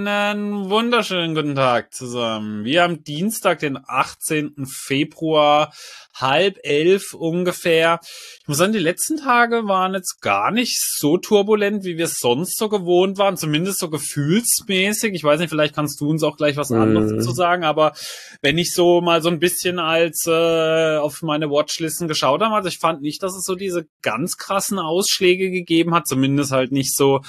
Einen wunderschönen guten Tag zusammen. Wir haben Dienstag, den 18. Februar, 10:30 ungefähr. Ich muss sagen, die letzten Tage waren jetzt gar nicht so turbulent, wie wir es sonst so gewohnt waren, zumindest so gefühlsmäßig. Ich weiß nicht, vielleicht kannst du uns auch gleich was anderes dazu sagen, aber wenn ich so mal so ein bisschen als auf meine Watchlisten geschaut habe, also ich fand nicht, dass es so diese ganz krassen Ausschläge gegeben hat, zumindest halt nicht so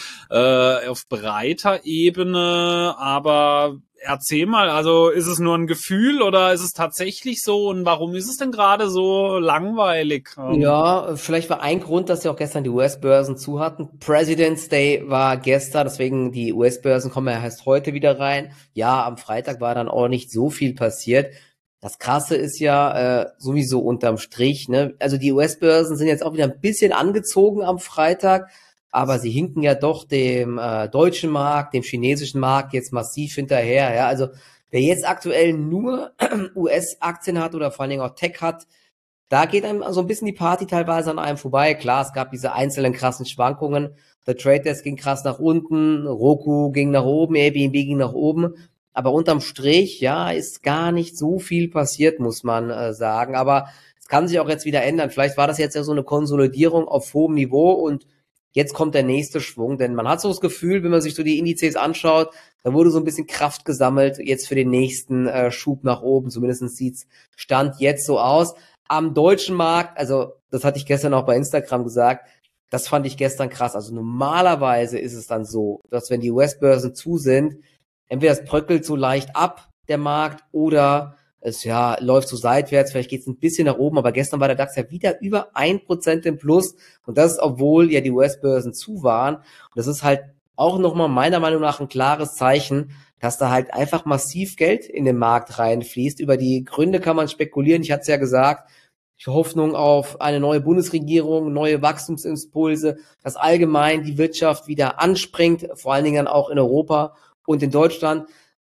auf breiter Ebene, aber erzähl mal, also ist es nur ein Gefühl oder ist es tatsächlich so und warum ist es denn gerade so langweilig? Ja, vielleicht war ein Grund, dass ja auch gestern die US-Börsen zu hatten. President's Day war gestern, deswegen die US-Börsen kommen ja erst heute wieder rein. Ja, am Freitag war dann auch nicht so viel passiert. Das Krasse ist ja sowieso unterm Strich, ne? Also die US-Börsen sind jetzt auch wieder ein bisschen angezogen am Freitag, aber sie hinken ja doch dem deutschen Markt, dem chinesischen Markt jetzt massiv hinterher. Ja, also wer jetzt aktuell nur US-Aktien hat oder vor allen Dingen auch Tech hat, da geht einem so ein bisschen die Party teilweise an einem vorbei. Klar, es gab diese einzelnen krassen Schwankungen. Der Trade Desk ging krass nach unten, Roku ging nach oben, Airbnb ging nach oben. Aber unterm Strich, ja, ist gar nicht so viel passiert, muss man sagen. Aber es kann sich auch jetzt wieder ändern. Vielleicht war das jetzt ja so eine Konsolidierung auf hohem Niveau und jetzt kommt der nächste Schwung. Denn man hat so das Gefühl, wenn man sich so die Indizes anschaut, da wurde so ein bisschen Kraft gesammelt jetzt für den nächsten Schub nach oben. Zumindest sieht's Stand jetzt so aus. Am deutschen Markt, also das hatte ich gestern auch bei Instagram gesagt, das fand ich gestern krass. Also normalerweise ist es dann so, dass wenn die US-Börsen zu sind, entweder es bröckelt so leicht ab, der Markt, oder es läuft so seitwärts, vielleicht geht es ein bisschen nach oben, aber gestern war der DAX ja wieder über 1% im Plus und das ist, obwohl ja die US-Börsen zu waren. Und das ist halt auch nochmal meiner Meinung nach ein klares Zeichen, dass da halt einfach massiv Geld in den Markt reinfließt. Über die Gründe kann man spekulieren. Ich hatte es ja gesagt, die Hoffnung auf eine neue Bundesregierung, neue Wachstumsimpulse, dass allgemein die Wirtschaft wieder anspringt, vor allen Dingen dann auch in Europa und in Deutschland.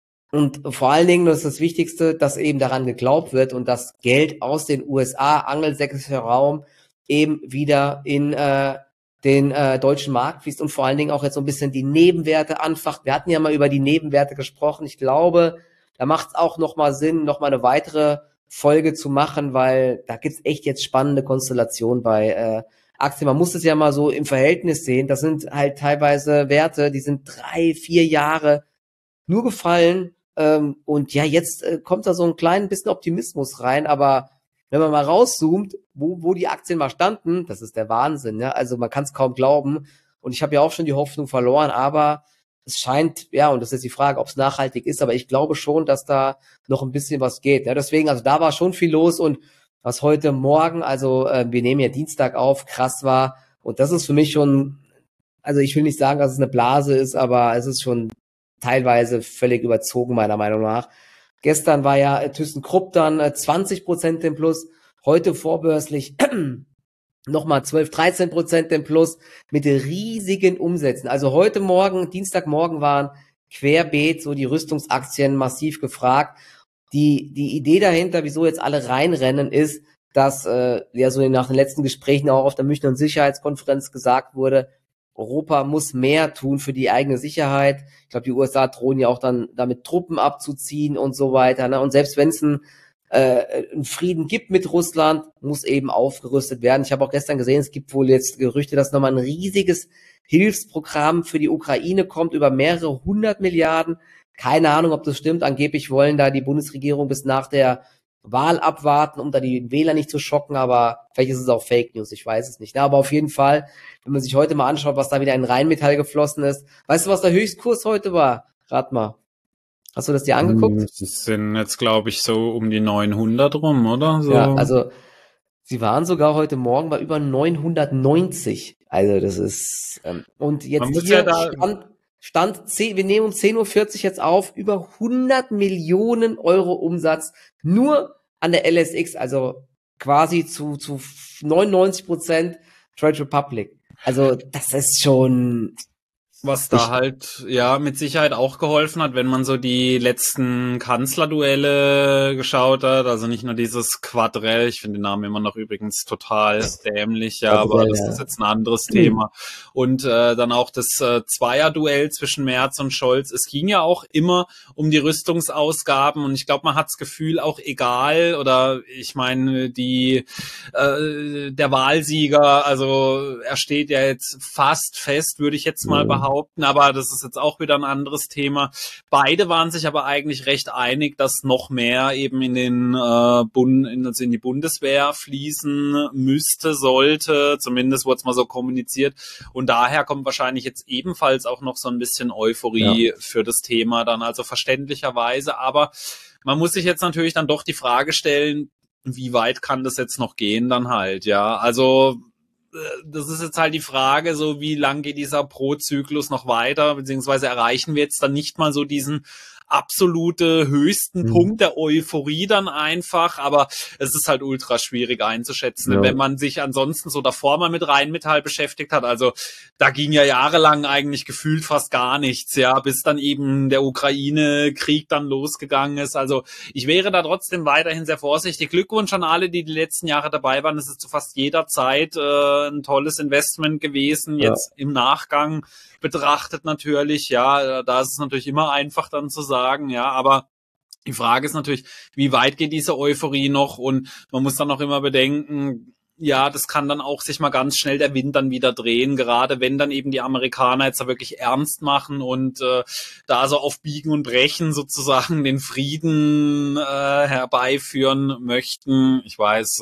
Und vor allen Dingen, das ist das Wichtigste, dass eben daran geglaubt wird und das Geld aus den USA, angelsächsischer Raum, eben wieder in den deutschen Markt fließt und vor allen Dingen auch jetzt so ein bisschen die Nebenwerte anfacht. Wir hatten ja mal über die Nebenwerte gesprochen. Ich glaube, da macht es auch nochmal Sinn, nochmal eine weitere Folge zu machen, weil da gibt's echt jetzt spannende Konstellationen bei Aktien. Man muss es ja mal so im Verhältnis sehen. Das sind halt teilweise Werte, die sind 3-4 Jahre nur gefallen. Und ja, jetzt kommt da so ein klein bisschen Optimismus rein, aber wenn man mal rauszoomt, wo die Aktien mal standen, das ist der Wahnsinn, ja. Also man kann es kaum glauben. Und ich habe ja auch schon die Hoffnung verloren, aber es scheint, ja, und das ist die Frage, ob es nachhaltig ist, aber ich glaube schon, dass da noch ein bisschen was geht. Ja, deswegen, also da war schon viel los und was heute Morgen, also wir nehmen ja Dienstag auf, krass war. Und das ist für mich schon, also ich will nicht sagen, dass es eine Blase ist, aber es ist schon teilweise völlig überzogen, meiner Meinung nach. Gestern war ja ThyssenKrupp dann 20% im Plus, heute vorbörslich nochmal 12-13% im Plus mit riesigen Umsätzen. Also heute Morgen, Dienstagmorgen waren querbeet so die Rüstungsaktien massiv gefragt. Die Idee dahinter, wieso jetzt alle reinrennen, ist, dass ja so nach den letzten Gesprächen auch auf der Münchner Sicherheitskonferenz gesagt wurde, Europa muss mehr tun für die eigene Sicherheit. Ich glaube, die USA drohen ja auch dann damit Truppen abzuziehen und so weiter. Ne? Und selbst wenn es einen Frieden gibt mit Russland, muss eben aufgerüstet werden. Ich habe auch gestern gesehen, es gibt wohl jetzt Gerüchte, dass nochmal ein riesiges Hilfsprogramm für die Ukraine kommt, über mehrere 100 Milliarden. Keine Ahnung, ob das stimmt. Angeblich wollen da die Bundesregierung bis nach der Wahl abwarten, um da die Wähler nicht zu schocken, aber vielleicht ist es auch Fake News, ich weiß es nicht. Aber auf jeden Fall, wenn man sich heute mal anschaut, was da wieder in Rheinmetall geflossen ist. Weißt du, was der Höchstkurs heute war? Rat mal. Hast du das dir angeguckt? Das sind jetzt, glaube ich, so um die 900 rum, oder? So. Ja, also sie waren sogar heute Morgen bei über 990. Also das ist und jetzt hier Stand 10, wir nehmen um 10:40 Uhr jetzt auf, über 100 Millionen Euro Umsatz nur an der LSX, also quasi zu 99% Trade Republic. Also das ist schon Was da halt, ja, mit Sicherheit auch geholfen hat, wenn man so die letzten Kanzlerduelle geschaut hat, also nicht nur dieses Quadrell, ich finde den Namen immer noch übrigens total dämlich, ja, aber das ist jetzt ein anderes Thema. Und dann auch das Zweierduell zwischen Merz und Scholz. Es ging ja auch immer um die Rüstungsausgaben und ich glaube, man hat das Gefühl auch egal, oder ich meine, der Wahlsieger, also er steht ja jetzt fast fest, würde ich jetzt mal behaupten, aber das ist jetzt auch wieder ein anderes Thema. Beide waren sich aber eigentlich recht einig, dass noch mehr eben in den also in die Bundeswehr fließen müsste, sollte. Zumindest wurde es mal so kommuniziert. Und daher kommt wahrscheinlich jetzt ebenfalls auch noch so ein bisschen Euphorie für das Thema dann, also verständlicherweise. Aber man muss sich jetzt natürlich dann doch die Frage stellen, wie weit kann das jetzt noch gehen dann halt, ja. Also das ist jetzt halt die Frage, so wie lang geht dieser Pro-Zyklus noch weiter, beziehungsweise erreichen wir jetzt dann nicht mal so diesen absolute höchsten Punkt der Euphorie dann einfach, aber es ist halt ultra schwierig einzuschätzen, wenn man sich ansonsten so davor mal mit Rheinmetall beschäftigt hat, also da ging ja jahrelang eigentlich gefühlt fast gar nichts, ja, bis dann eben der Ukraine-Krieg dann losgegangen ist, also ich wäre da trotzdem weiterhin sehr vorsichtig. Glückwunsch an alle, die letzten Jahre dabei waren, es ist zu fast jeder Zeit ein tolles Investment gewesen, jetzt im Nachgang betrachtet natürlich, ja, da ist es natürlich immer einfach dann zu sagen, ja, aber die Frage ist natürlich, wie weit geht diese Euphorie noch, und man muss dann auch immer bedenken, ja, das kann dann auch sich mal ganz schnell der Wind dann wieder drehen, gerade wenn dann eben die Amerikaner jetzt da wirklich ernst machen und da so auf Biegen und Brechen sozusagen den Frieden herbeiführen möchten. Ich weiß,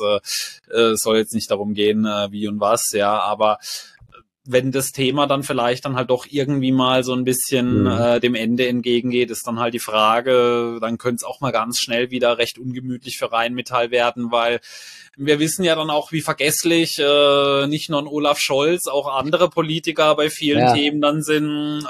es soll jetzt nicht darum gehen, wie und was, ja, aber wenn das Thema dann vielleicht dann halt doch irgendwie mal so ein bisschen dem Ende entgegengeht, ist dann halt die Frage, dann könnte es auch mal ganz schnell wieder recht ungemütlich für Rheinmetall werden, weil wir wissen ja dann auch, wie vergesslich nicht nur ein Olaf Scholz, auch andere Politiker bei vielen Themen dann sind.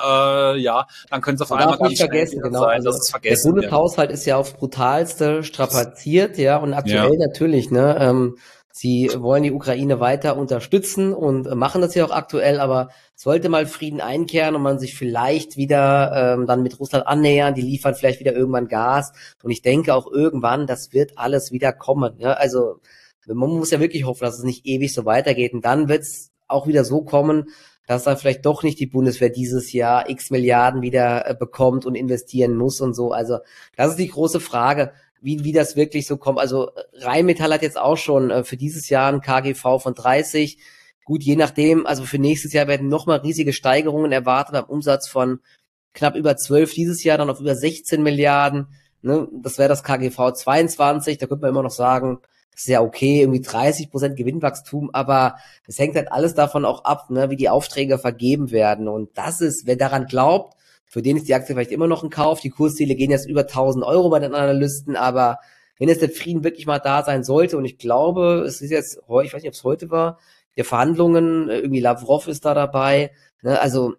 Dann könnte es auf einmal ganz schnell sein, dass es vergessen wird. Der Bundeshaushalt ist ja aufs Brutalste strapaziert, ja, und aktuell natürlich, ne, sie wollen die Ukraine weiter unterstützen und machen das ja auch aktuell, aber sollte mal Frieden einkehren und man sich vielleicht wieder dann mit Russland annähern, die liefern vielleicht wieder irgendwann Gas, und ich denke auch irgendwann, das wird alles wieder kommen. Ja? Also man muss ja wirklich hoffen, dass es nicht ewig so weitergeht, und dann wird es auch wieder so kommen, dass dann vielleicht doch nicht die Bundeswehr dieses Jahr x Milliarden wieder bekommt und investieren muss und so. Also das ist die große Frage, wie das wirklich so kommt. Also Rheinmetall hat jetzt auch schon für dieses Jahr ein KGV von 30. Gut, je nachdem, also für nächstes Jahr werden nochmal riesige Steigerungen erwartet, am Umsatz von knapp über 12 dieses Jahr, dann auf über 16 Milliarden. Ne? Das wäre das KGV 22, da könnte man immer noch sagen, das ist ja okay, irgendwie 30% Gewinnwachstum, aber es hängt halt alles davon auch ab, ne, wie die Aufträge vergeben werden. Und das ist, wer daran glaubt, für den ist die Aktie vielleicht immer noch ein Kauf. Die Kursziele gehen jetzt über 1.000 Euro bei den Analysten, aber wenn jetzt der Frieden wirklich mal da sein sollte, und ich glaube, es ist jetzt, ich weiß nicht, ob es heute war, der Verhandlungen, irgendwie Lavrov ist da dabei, ne, also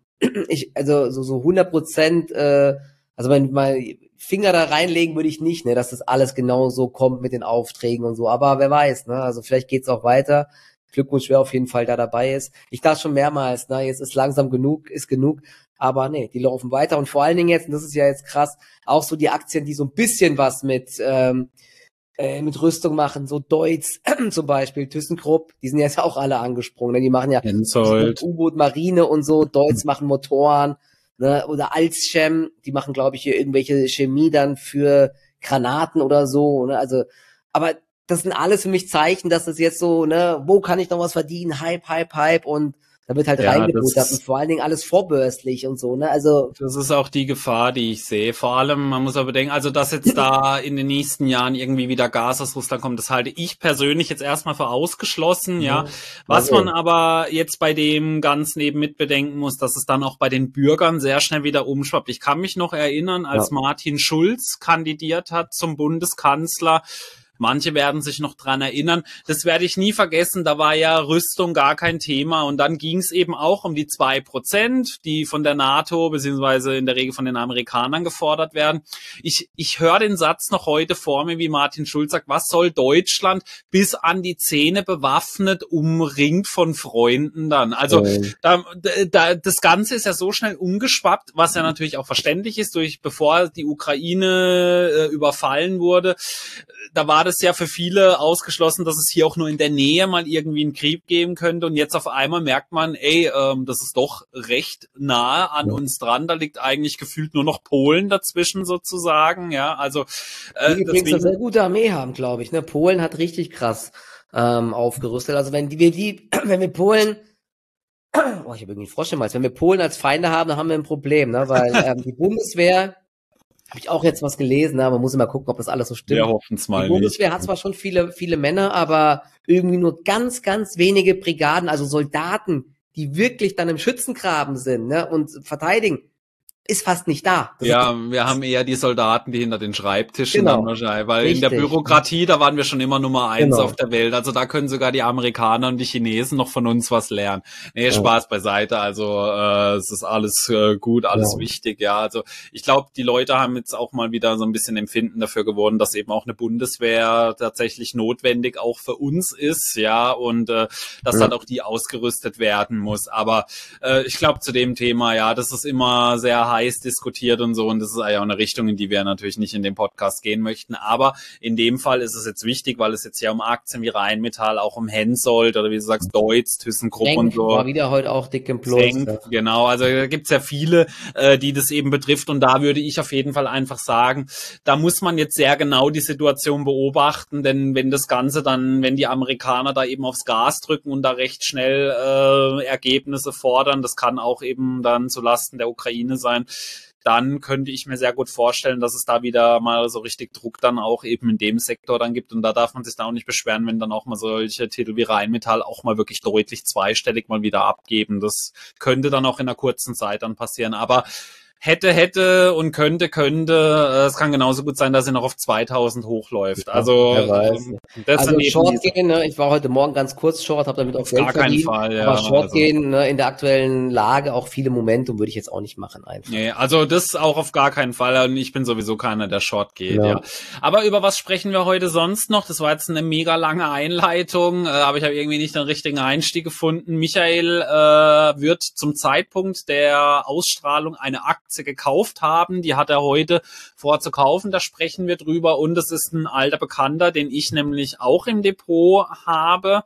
so 100%, also mein Finger da reinlegen würde ich nicht, ne, dass das alles genau so kommt mit den Aufträgen und so, aber wer weiß, ne, also vielleicht geht's auch weiter. Glückwunsch, wer auf jeden Fall da dabei ist. Ich dachte schon mehrmals, ne, jetzt ist langsam genug, ist genug. Aber nee, die laufen weiter, und vor allen Dingen jetzt, und das ist ja jetzt krass, auch so die Aktien, die so ein bisschen was mit Rüstung machen, so Deutz zum Beispiel, ThyssenKrupp, die sind jetzt auch alle angesprungen, ne? Die machen ja U-Boot, Marine und so, Deutz machen Motoren, ne? Oder Alzchem, die machen, glaube ich, hier irgendwelche Chemie dann für Granaten oder so, ne? Also, aber das sind alles für mich Zeichen, dass das jetzt so, ne, wo kann ich noch was verdienen, Hype, und da wird halt reingebuttert und vor allen Dingen alles vorbörslich und so, ne, also. Das ist auch die Gefahr, die ich sehe. Vor allem, man muss aber bedenken, also, dass jetzt da in den nächsten Jahren irgendwie wieder Gas aus Russland kommt, das halte ich persönlich jetzt erstmal für ausgeschlossen, ja. Was man aber jetzt bei dem Ganzen eben mitbedenken muss, dass es dann auch bei den Bürgern sehr schnell wieder umschwappt. Ich kann mich noch erinnern, als Martin Schulz kandidiert hat zum Bundeskanzler, Manche werden sich noch dran erinnern. Das werde ich nie vergessen. Da war ja Rüstung gar kein Thema. Und dann ging es eben auch um die 2%, die von der NATO beziehungsweise in der Regel von den Amerikanern gefordert werden. Ich höre den Satz noch heute vor mir, wie Martin Schulz sagt, was soll Deutschland bis an die Zähne bewaffnet, umringt von Freunden dann? Also das Ganze ist ja so schnell umgeschwappt, was ja natürlich auch verständlich ist, bevor die Ukraine überfallen wurde. Da war das ja für viele ausgeschlossen, dass es hier auch nur in der Nähe mal irgendwie einen Krieg geben könnte. Und jetzt auf einmal merkt man, das ist doch recht nahe an uns dran. Da liegt eigentlich gefühlt nur noch Polen dazwischen sozusagen. Ja, also die übrigens eine sehr gute Armee haben, glaube ich. Ne? Polen hat richtig krass aufgerüstet. Also wenn wir Polen, ich habe irgendwie einen Frosch im Hals. Wenn wir Polen als Feinde haben, dann haben wir ein Problem, ne? Weil die Bundeswehr, habe ich auch jetzt was gelesen, ne? Man muss immer gucken, ob das alles so stimmt. Wir hoffen es mal. Die Bundeswehr hat zwar schon viele Männer, aber irgendwie nur ganz, ganz wenige Brigaden, also Soldaten, die wirklich dann im Schützengraben sind, ne? Und verteidigen, ist fast nicht da. Ja, wir haben eher die Soldaten, die hinter den Schreibtischen dann wahrscheinlich, weil in der Bürokratie, da waren wir schon immer Nummer 1 auf der Welt. Also da können sogar die Amerikaner und die Chinesen noch von uns was lernen. Nee, Spaß beiseite. Also es ist alles gut, alles wichtig. Ja, also ich glaube, die Leute haben jetzt auch mal wieder so ein bisschen Empfinden dafür gewonnen, dass eben auch eine Bundeswehr tatsächlich notwendig auch für uns ist. Ja, und dass dann auch die ausgerüstet werden muss. Aber ich glaube, zu dem Thema, ja, das ist immer sehr heiß diskutiert und so, und das ist ja auch eine Richtung, in die wir natürlich nicht in dem Podcast gehen möchten, aber in dem Fall ist es jetzt wichtig, weil es jetzt ja um Aktien wie Rheinmetall, auch um Hensoldt oder wie du sagst, Deutz, ThyssenKrupp und so. War wieder heute auch dick im Plus. Genau, also da gibt's ja viele, die das eben betrifft, und da würde ich auf jeden Fall einfach sagen, da muss man jetzt sehr genau die Situation beobachten, denn wenn das Ganze dann, wenn die Amerikaner da eben aufs Gas drücken und da recht schnell Ergebnisse fordern, das kann auch eben dann zulasten der Ukraine sein, dann könnte ich mir sehr gut vorstellen, dass es da wieder mal so richtig Druck dann auch eben in dem Sektor dann gibt, und da darf man sich da auch nicht beschweren, wenn dann auch mal solche Titel wie Rheinmetall auch mal wirklich deutlich zweistellig mal wieder abgeben. Das könnte dann auch in einer kurzen Zeit dann passieren, aber hätte und könnte. Es kann genauso gut sein, dass sie noch auf 2000 hochläuft. Also, Short gehen, ne? Ich war heute Morgen ganz kurz Short, habe damit auch Geld verdient. Gar keinen Fall, ja. Aber Short gehen, ne, in der aktuellen Lage, auch viele Momentum, würde ich jetzt auch nicht machen einfach. Nee, also das auch auf gar keinen Fall. Und ich bin sowieso keiner, der Short geht, ja. Aber über was sprechen wir heute sonst noch? Das war jetzt eine mega lange Einleitung, aber ich habe irgendwie nicht den richtigen Einstieg gefunden. Michael wird zum Zeitpunkt der Ausstrahlung eine Aktie gekauft haben. Die hat er heute vor zu kaufen. Da sprechen wir drüber. Und es ist ein alter Bekannter, den ich nämlich auch im Depot habe.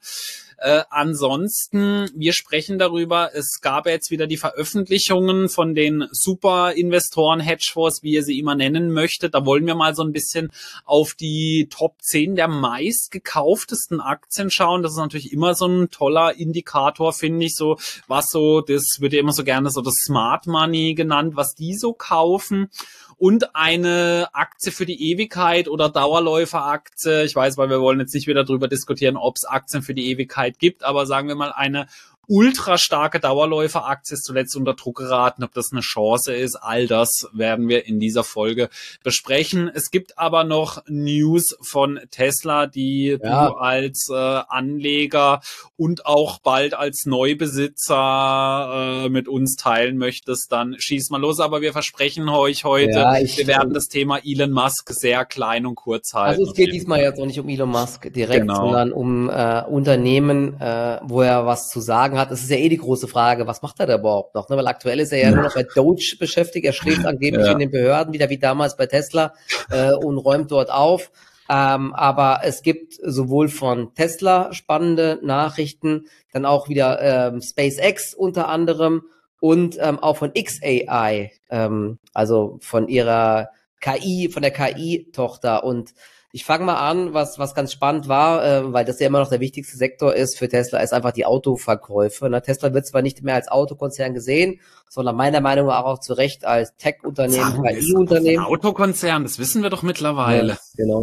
Ansonsten, wir sprechen darüber, es gab jetzt wieder die Veröffentlichungen von den Super-Investoren, Hedgefonds, wie ihr sie immer nennen möchtet. Da wollen wir mal so ein bisschen auf die Top 10 der meistgekauftesten Aktien schauen. Das ist natürlich immer so ein toller Indikator, finde ich, so, was so, das wird ja immer so gerne so das Smart Money genannt, was die so kaufen. Und eine Aktie für die Ewigkeit oder Dauerläuferaktie. Ich weiß, weil wir wollen jetzt nicht wieder darüber diskutieren, ob es Aktien für die Ewigkeit gibt, aber sagen wir mal eine ultra starke Dauerläuferaktie ist zuletzt unter Druck geraten, ob das eine Chance ist. All das werden wir in dieser Folge besprechen. Es gibt aber noch News von Tesla, die du als Anleger und auch bald als Neubesitzer mit uns teilen möchtest. Dann schieß mal los. Aber wir versprechen euch heute, wir werden das Thema Elon Musk sehr klein und kurz halten. Also es geht diesmal jetzt auch nicht um Elon Musk direkt, sondern um Unternehmen, wo er was zu sagen hat. Es ist ja die große Frage, was macht er da überhaupt noch? Ne? Weil aktuell ist er ja nur noch bei Doge beschäftigt. Er schläft angeblich in den Behörden, wieder wie damals bei Tesla, und räumt dort auf. Aber es gibt sowohl von Tesla spannende Nachrichten, dann auch wieder SpaceX unter anderem und auch von XAI, also von ihrer KI, von der KI-Tochter. Und ich fange mal an, was ganz spannend war, weil das ja immer noch der wichtigste Sektor ist für Tesla, ist einfach die Autoverkäufe. Na, Tesla wird zwar nicht mehr als Autokonzern gesehen, sondern meiner Meinung nach auch zu Recht als Tech-Unternehmen, KI-Unternehmen. Autokonzern, das wissen wir doch mittlerweile. Ja, genau.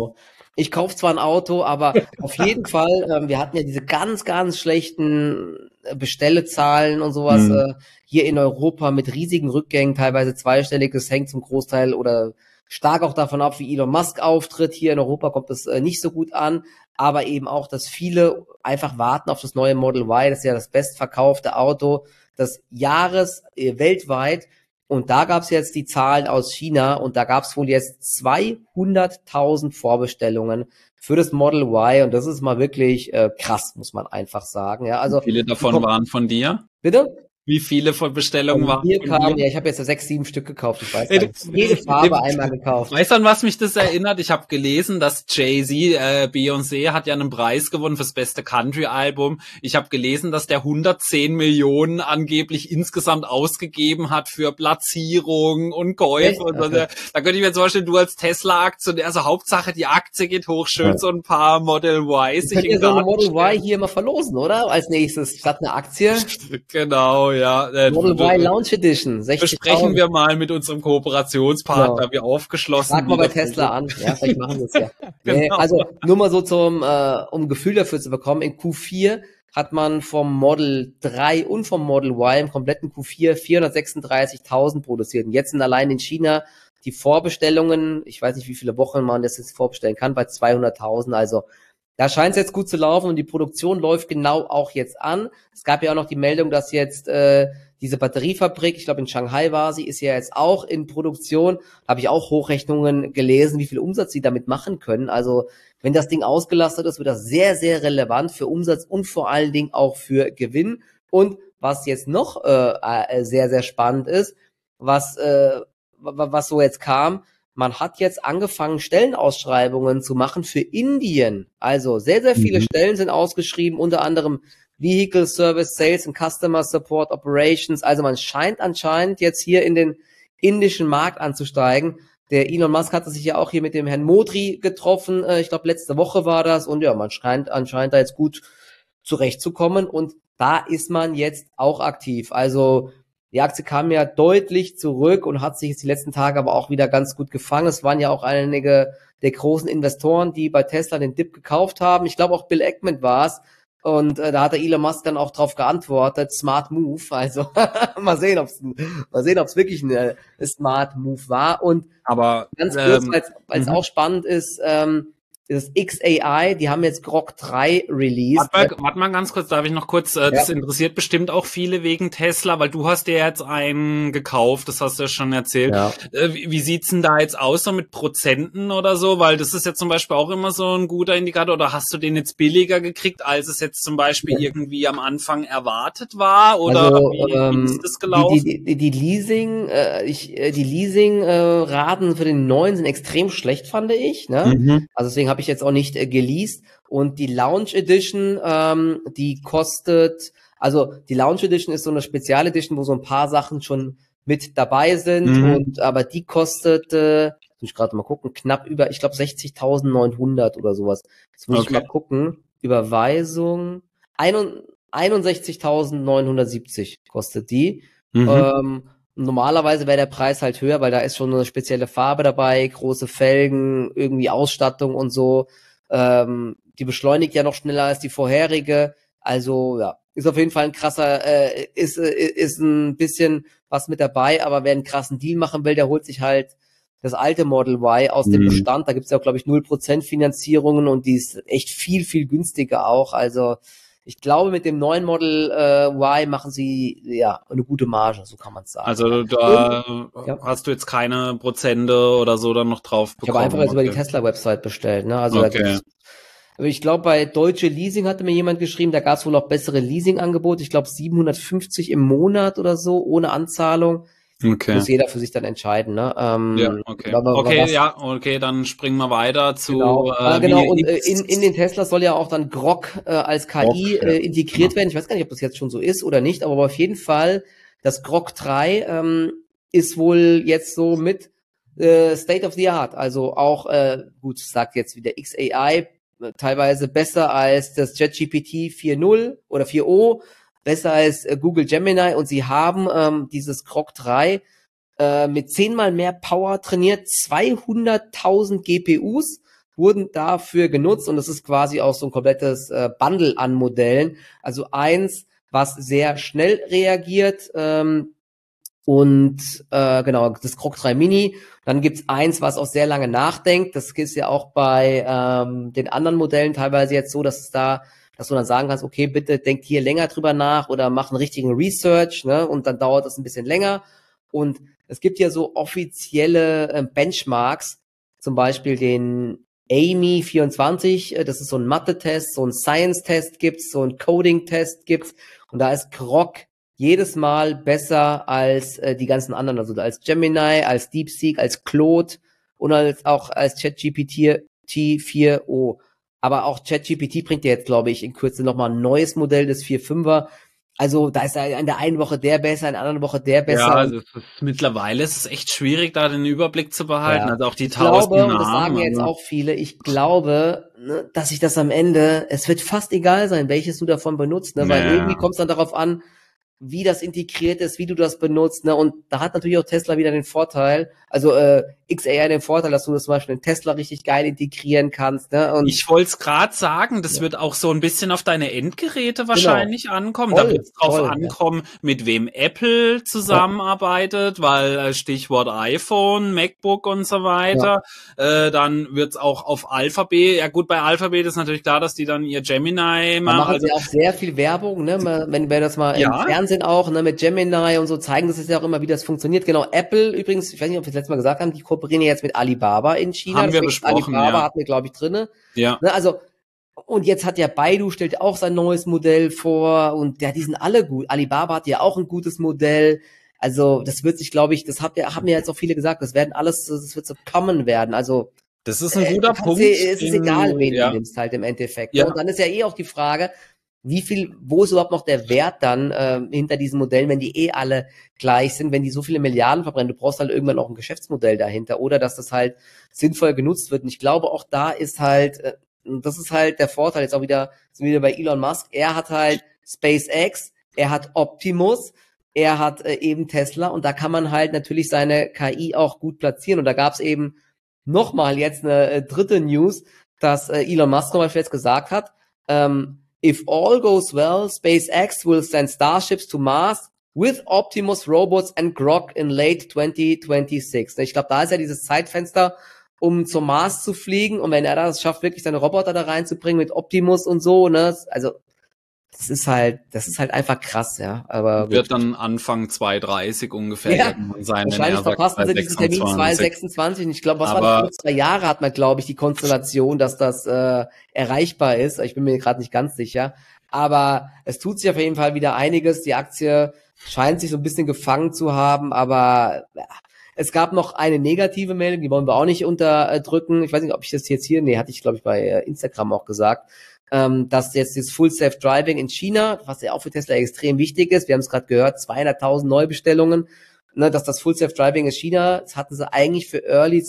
Ich kaufe zwar ein Auto, aber auf jeden Fall, wir hatten ja diese ganz, ganz schlechten Bestellezahlen und sowas hier in Europa mit riesigen Rückgängen, teilweise zweistellig. Das hängt zum Großteil oder stark auch davon ab, wie Elon Musk auftritt. Hier in Europa kommt das nicht so gut an, aber eben auch, dass viele einfach warten auf das neue Model Y. Das ist ja das bestverkaufte Auto des Jahres weltweit. Und da gab es jetzt die Zahlen aus China und da gab es wohl jetzt 200.000 Vorbestellungen für das Model Y und das ist mal wirklich krass, muss man einfach sagen. Ja, also wie viele davon waren von dir? Bitte? Wie viele von Bestellungen waren Hier von kamen, dir? ja, ich habe jetzt ja 6, 7 Stück gekauft. Ich weiß gar nicht. Jede Farbe einmal gekauft. Weißt du, an was mich das erinnert? Ich habe gelesen, dass Jay-Z, Beyoncé hat ja einen Preis gewonnen fürs beste Country-Album. Ich habe gelesen, dass der 110 Millionen angeblich insgesamt ausgegeben hat für Platzierung und Käufe. Und okay. Da könnte ich mir zum Beispiel, du als Tesla-Aktionär, also Hauptsache die Aktie geht hoch, schön so ein paar Model Ys. Wir können ja so eine Model Y hier mal verlosen, oder? Als nächstes, statt eine Aktie. Genau, ja. Model Y Launch Edition. Besprechen wir mal mit unserem Kooperationspartner, genau. wie aufgeschlossen. Frag mal bei Tesla an. Ja, vielleicht machen sie es ja. Genau. Also nur mal so um ein Gefühl dafür zu bekommen. In Q4 hat man vom Model 3 und vom Model Y im kompletten Q4 436.000 produziert. Und jetzt sind allein in China die Vorbestellungen, ich weiß nicht, wie viele Wochen man das jetzt vorbestellen kann, bei 200.000. Also da scheint es jetzt gut zu laufen und die Produktion läuft genau auch jetzt an. Es gab ja auch noch die Meldung, dass jetzt diese Batteriefabrik, ich glaube in Shanghai war sie, ist ja jetzt auch in Produktion. Da habe ich auch Hochrechnungen gelesen, wie viel Umsatz sie damit machen können. Also wenn das Ding ausgelastet ist, wird das sehr, sehr relevant für Umsatz und vor allen Dingen auch für Gewinn. Und was jetzt noch sehr, sehr spannend ist, was so jetzt kam, man hat jetzt angefangen, Stellenausschreibungen zu machen für Indien. Also sehr, sehr viele Stellen sind ausgeschrieben, unter anderem Vehicle Service, Sales and Customer Support Operations. Also man scheint anscheinend jetzt hier in den indischen Markt anzusteigen. Der Elon Musk hatte sich ja auch hier mit dem Herrn Modi getroffen. Ich glaube, letzte Woche war das. Und ja, man scheint anscheinend da jetzt gut zurechtzukommen. Und da ist man jetzt auch aktiv. Also die Aktie kam ja deutlich zurück und hat sich jetzt die letzten Tage aber auch wieder ganz gut gefangen. Es waren ja auch einige der großen Investoren, die bei Tesla den Dip gekauft haben. Ich glaube auch Bill Ackman war es. Und da hat der Elon Musk dann auch drauf geantwortet, Smart Move. Also mal sehen, ob es wirklich ein Smart Move war. Und aber ganz kurz, weil es auch spannend ist, das XAI, die haben jetzt Grok 3 released. Warte mal ganz kurz, darf ich noch kurz, das interessiert bestimmt auch viele wegen Tesla, weil du hast dir jetzt einen gekauft, das hast du ja schon erzählt. Ja. Wie sieht's denn da jetzt aus, so mit Prozenten oder so? Weil das ist ja zum Beispiel auch immer so ein guter Indikator. Oder hast du den jetzt billiger gekriegt, als es jetzt zum Beispiel irgendwie am Anfang erwartet war? Oder also, wie ist das gelaufen? Die Leasing-Raten für den neuen sind extrem schlecht, fand ich. Ne? Also deswegen habe ich jetzt auch nicht geleast. Und die Launch Edition, die kostet, also die Launch Edition ist so eine Spezialedition, wo so ein paar Sachen schon mit dabei sind. Aber die kostet, muss ich gerade mal gucken, knapp über, ich glaube 60.900 oder sowas. Jetzt muss ich mal gucken. Überweisung 61.970 kostet die. Normalerweise wäre der Preis halt höher, weil da ist schon eine spezielle Farbe dabei, große Felgen, irgendwie Ausstattung und so. Die beschleunigt ja noch schneller als die vorherige. Also ja, ist auf jeden Fall ein krasser, ist ein bisschen was mit dabei, aber wer einen krassen Deal machen will, der holt sich halt das alte Model Y aus dem Bestand. Da gibt's ja auch, glaube ich, 0% Finanzierungen und die ist echt viel, viel günstiger auch. Also ich glaube, mit dem neuen Model Y machen sie ja eine gute Marge, so kann man es sagen. Also da hast du jetzt keine Prozente oder so dann noch drauf bekommen? Ich habe einfach jetzt über die Tesla-Website bestellt. Ne? Also ich glaube, bei Deutsche Leasing hatte mir jemand geschrieben, da gab es wohl auch bessere Leasing-Angebote. Ich glaube 750 im Monat oder so, ohne Anzahlung. Okay. Muss jeder für sich dann entscheiden, ne? Okay, dann springen wir weiter zu. Genau. Und in den Tesla soll ja auch dann Grok als KI integriert werden. Ich weiß gar nicht, ob das jetzt schon so ist oder nicht, aber auf jeden Fall, das Grok 3 ist wohl jetzt so mit State of the Art. Also auch, gut, sagt jetzt wieder XAI, teilweise besser als das ChatGPT 4.0 oder 4o, besser als Google Gemini, und sie haben dieses Grok 3 mit 10-mal mehr Power trainiert, 200.000 GPUs, wurden dafür genutzt und es ist quasi auch so ein komplettes Bundle an Modellen. Also eins, was sehr schnell reagiert, genau, das Grok 3 Mini. Dann gibt's eins, was auch sehr lange nachdenkt. Das ist ja auch bei den anderen Modellen teilweise jetzt so, dass du dann sagen kannst, okay, bitte denkt hier länger drüber nach oder mach einen richtigen Research, ne? Und dann dauert das ein bisschen länger. Und es gibt ja so offizielle Benchmarks, zum Beispiel den AMI 24, das ist so ein Mathe-Test, so ein Science-Test gibt's, so ein Coding-Test gibt's. Und da ist Grok jedes Mal besser als die ganzen anderen, also als Gemini, als DeepSeek, als Claude und auch als ChatGPT 4o. Aber auch ChatGPT bringt ja jetzt, glaube ich, in Kürze nochmal ein neues Modell, das 4.5er. Also da ist in der einen Woche der besser, in der anderen Woche der besser. Ja, also mittlerweile ist es echt schwierig, da den Überblick zu behalten. Ja. Also auch die Ich glaube, Namen. und das sagen jetzt auch viele, ich glaube, ne, dass sich das am Ende, es wird fast egal sein, welches du davon benutzt, ne, weil irgendwie kommt es dann darauf an, wie das integriert ist, wie du das benutzt, ne, und da hat natürlich auch Tesla wieder den Vorteil, also XAI den Vorteil, dass du das zum Beispiel in Tesla richtig geil integrieren kannst, ne, und ich wollte es gerade sagen, das wird auch so ein bisschen auf deine Endgeräte wahrscheinlich ankommen. Da wird es drauf ankommen, mit wem Apple zusammenarbeitet, weil Stichwort iPhone, MacBook und so weiter. Dann wird es auch auf Alphabet, ja gut, bei Alphabet ist natürlich klar, dass die dann ihr Gemini machen. Da machen sie auch sehr viel Werbung, ne, wenn wir das mal im Fernsehen auch, ne, mit Gemini und so zeigen, das ist ja auch immer, wie das funktioniert. Genau, Apple übrigens, ich weiß nicht, ob wir das letzte Mal gesagt haben, die kooperieren jetzt mit Alibaba in China. Haben wir besprochen, Alibaba hatten wir, glaube ich, drinne. Ja. Ne, also, und jetzt hat ja Baidu, stellt auch sein neues Modell vor und die sind alle gut. Alibaba hat ja auch ein gutes Modell. Also, das wird sich, glaube ich, haben ja jetzt auch viele gesagt, das wird so kommen werden. Also, das ist ein guter Punkt. Es ist egal, wen du nimmst halt im Endeffekt. Ja. Und dann ist ja auch die Frage, wo ist überhaupt noch der Wert dann hinter diesen Modellen, wenn die alle gleich sind, wenn die so viele Milliarden verbrennen, du brauchst halt irgendwann auch ein Geschäftsmodell dahinter oder dass das halt sinnvoll genutzt wird. Und ich glaube, auch da ist halt, das ist halt der Vorteil, jetzt auch wieder, sind wir wieder bei Elon Musk, er hat halt SpaceX, er hat Optimus, er hat eben Tesla und da kann man halt natürlich seine KI auch gut platzieren und da gab es eben nochmal jetzt eine dritte News, dass Elon Musk zum Beispiel jetzt gesagt hat, if all goes well, SpaceX will send Starships to Mars with Optimus Robots and Grok in late 2026. Ich glaube, da ist ja dieses Zeitfenster, um zum Mars zu fliegen. Und wenn er das schafft, wirklich seine Roboter da reinzubringen mit Optimus und so, ne, also das ist halt einfach krass, ja. Aber wird dann Anfang 2030 ungefähr sein. Wahrscheinlich verpassen sie diesen Termin 2026. Und ich glaube, was war das? 2 Jahre hat man, glaube ich, die Konstellation, dass das erreichbar ist. Ich bin mir gerade nicht ganz sicher. Aber es tut sich auf jeden Fall wieder einiges. Die Aktie scheint sich so ein bisschen gefangen zu haben, aber es gab noch eine negative Meldung, die wollen wir auch nicht unterdrücken. Ich weiß nicht, ob ich das jetzt hatte ich, glaube ich, bei Instagram auch gesagt, dass jetzt das Full Self Driving in China, was ja auch für Tesla extrem wichtig ist, wir haben es gerade gehört, 200.000 Neubestellungen, ne, dass das Full Self Driving in China, das hatten sie eigentlich für Early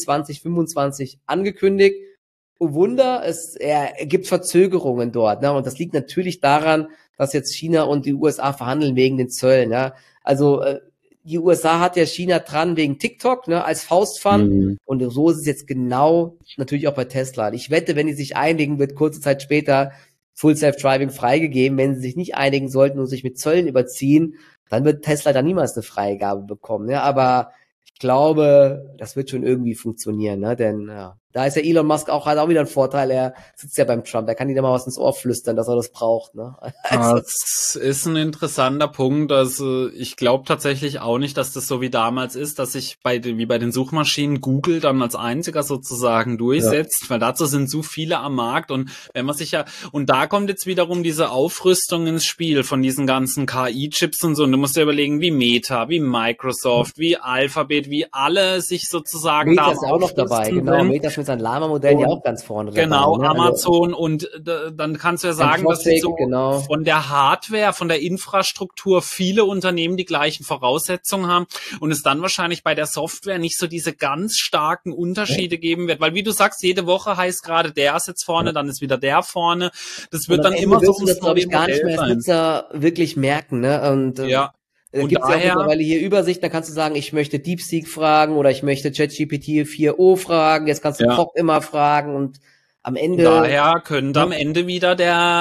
2025 angekündigt. Oh Wunder, er gibt Verzögerungen dort, ne, und das liegt natürlich daran, dass jetzt China und die USA verhandeln wegen den Zöllen, ja. Also die USA hat ja China dran wegen TikTok, ne, als Faustpfand. Und so ist es jetzt genau natürlich auch bei Tesla. Ich wette, wenn die sich einigen, wird kurze Zeit später Full Self-Driving freigegeben. Wenn sie sich nicht einigen sollten und sich mit Zöllen überziehen, dann wird Tesla da niemals eine Freigabe bekommen. Ne? Aber ich glaube, das wird schon irgendwie funktionieren, ne? Denn ja, da ist ja Elon Musk hat auch wieder einen Vorteil, er sitzt ja beim Trump, er kann ihm da mal was ins Ohr flüstern, dass er das braucht, ne? Also, das ist ein interessanter Punkt, also ich glaube tatsächlich auch nicht, dass das so wie damals ist, dass sich wie bei den Suchmaschinen Google dann als einziger sozusagen durchsetzt, weil dazu sind so viele am Markt und wenn man sich und da kommt jetzt wiederum diese Aufrüstung ins Spiel von diesen ganzen KI-Chips und so und du musst dir überlegen, wie Meta, wie Microsoft, wie Alphabet, wie alle sich sozusagen Meta ist ja auch noch dabei, genau, Meta ist mit seinen Lama-Modellen ja auch ganz vorne dabei. Genau, ne? Amazon und dann kannst du ja sagen, dass sie so von der Hardware, von der Infrastruktur viele Unternehmen die gleichen Voraussetzungen haben und es dann wahrscheinlich bei der Software nicht so diese ganz starken Unterschiede geben wird, weil wie du sagst, jede Woche heißt gerade der ist jetzt vorne, dann ist wieder der vorne. Das wird dann immer so das, glaube ich, gar nicht mehr als Nutzer wirklich merken, ne? Und ja. Und gibt es ja auch mittlerweile hier Übersicht, da kannst du sagen, ich möchte DeepSeek fragen oder ich möchte ChatGPT 4o fragen, jetzt kannst du Grok immer fragen und am Ende. Daher könnte am Ende wieder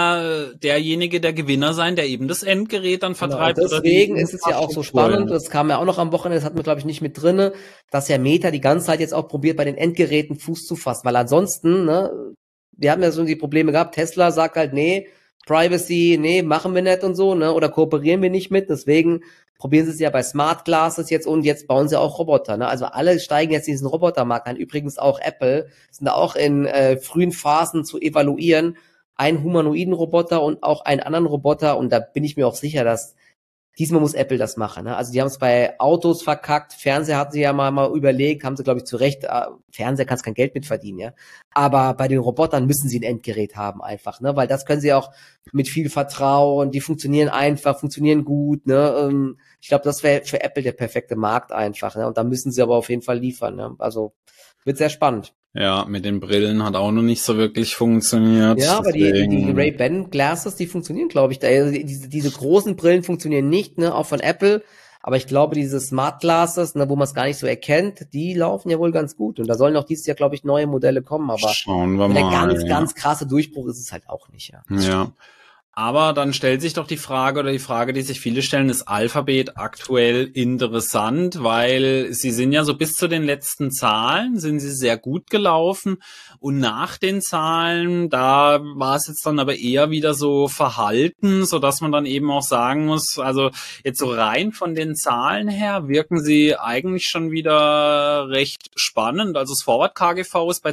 derjenige der Gewinner sein, der eben das Endgerät dann vertreibt. Genau, deswegen ist es ja auch so spannend, das kam ja auch noch am Wochenende, das hatten wir glaube ich nicht mit drinne, dass ja Meta die ganze Zeit jetzt auch probiert, bei den Endgeräten Fuß zu fassen, weil ansonsten, ne, wir haben ja so die Probleme gehabt, Tesla sagt halt, nee, Privacy, nee, machen wir nicht und so, ne, oder kooperieren wir nicht mit, deswegen probieren sie es ja bei Smart Glasses jetzt und jetzt bauen sie auch Roboter, ne, also alle steigen jetzt in diesen Robotermarkt ein, übrigens auch Apple, sind da auch in frühen Phasen zu evaluieren, einen humanoiden Roboter und auch einen anderen Roboter, und da bin ich mir auch sicher, dass diesmal muss Apple das machen. Ne? Also die haben es bei Autos verkackt, Fernseher hatten sie ja mal überlegt, haben sie glaube ich zu Recht, Fernseher kannst kein Geld mit verdienen, ja. Aber bei den Robotern müssen sie ein Endgerät haben einfach, ne, weil das können sie auch mit viel Vertrauen, die funktionieren einfach, funktionieren gut, ne. Ich glaube, das wäre für Apple der perfekte Markt einfach, ne, und da müssen sie aber auf jeden Fall liefern, ne. Also wird sehr spannend. Ja, mit den Brillen hat auch noch nicht so wirklich funktioniert. Ja, aber die Ray-Ban Glasses, die funktionieren, glaube ich. Also diese großen Brillen funktionieren nicht, ne, auch von Apple. Aber ich glaube, diese Smart Glasses, ne, wo man es gar nicht so erkennt, die laufen ja wohl ganz gut. Und da sollen auch dieses Jahr, glaube ich, neue Modelle kommen. Aber schauen wir der mal, ganz krasse Durchbruch ist es halt auch nicht, ja. Ja. Aber dann stellt sich doch die Frage, oder die Frage, die sich viele stellen, ist Alphabet aktuell interessant, weil sie sind ja so bis zu den letzten Zahlen, sind sie sehr gut gelaufen, und nach den Zahlen, da war es jetzt dann aber eher wieder so verhalten, so dass man dann eben auch sagen muss, also jetzt so rein von den Zahlen her wirken sie eigentlich schon wieder recht spannend. Also das Forward KGV ist bei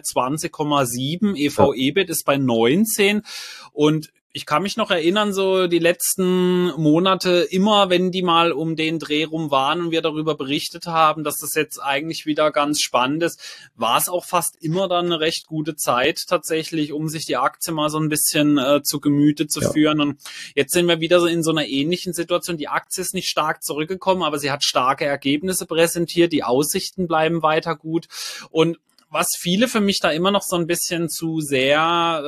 20,7, EV/EBIT ist bei 19, und ich kann mich noch erinnern, so die letzten Monate, immer wenn die mal um den Dreh rum waren und wir darüber berichtet haben, dass das jetzt eigentlich wieder ganz spannend ist, war es auch fast immer dann eine recht gute Zeit tatsächlich, um sich die Aktie mal so ein bisschen zu Gemüte zu führen. Und jetzt sind wir wieder so in so einer ähnlichen Situation. Die Aktie ist nicht stark zurückgekommen, aber sie hat starke Ergebnisse präsentiert. Die Aussichten bleiben weiter gut. Und was viele für mich da immer noch so ein bisschen zu sehr,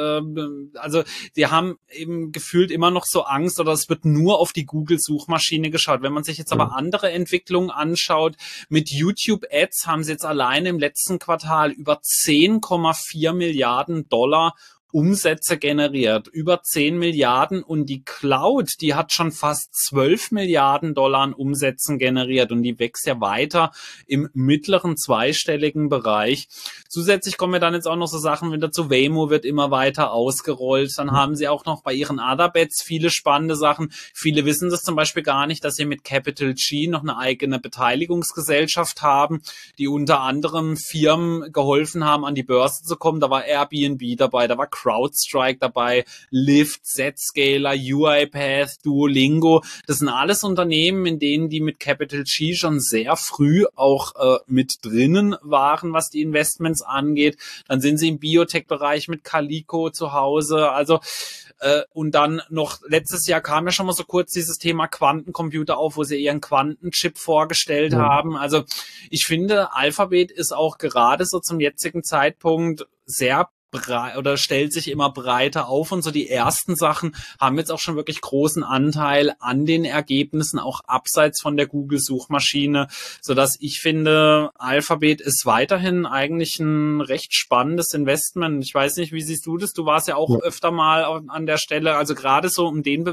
also die haben eben gefühlt immer noch so Angst, oder es wird nur auf die Google-Suchmaschine geschaut. Wenn man sich jetzt aber andere Entwicklungen anschaut, mit YouTube-Ads haben sie jetzt alleine im letzten Quartal über 10,4 Milliarden Dollar Umsätze generiert, über 10 Milliarden, und die Cloud, die hat schon fast 12 Milliarden Dollar an Umsätzen generiert, und die wächst ja weiter im mittleren zweistelligen Bereich. Zusätzlich kommen wir dann jetzt auch noch so Sachen wieder zu Waymo, wird immer weiter ausgerollt. Dann haben sie auch noch bei ihren Other Bets viele spannende Sachen. Viele wissen das zum Beispiel gar nicht, dass sie mit Capital G noch eine eigene Beteiligungsgesellschaft haben, die unter anderem Firmen geholfen haben, an die Börse zu kommen. Da war Airbnb dabei, da war CrowdStrike dabei, Lyft, Zscaler, UiPath, Duolingo. Das sind alles Unternehmen, in denen die mit Capital G schon sehr früh auch mit drinnen waren, was die Investments angeht. Dann sind sie im Biotech-Bereich mit Calico zu Hause. Also und dann noch letztes Jahr kam ja schon mal so kurz dieses Thema Quantencomputer auf, wo sie ihren Quantenchip vorgestellt haben. Also ich finde, Alphabet ist auch gerade so zum jetzigen Zeitpunkt sehr oder stellt sich immer breiter auf, und so die ersten Sachen haben jetzt auch schon wirklich großen Anteil an den Ergebnissen, auch abseits von der Google-Suchmaschine, so dass ich finde, Alphabet ist weiterhin eigentlich ein recht spannendes Investment. Ich weiß nicht, wie siehst du das? Du warst ja auch öfter mal an der Stelle, also gerade so um den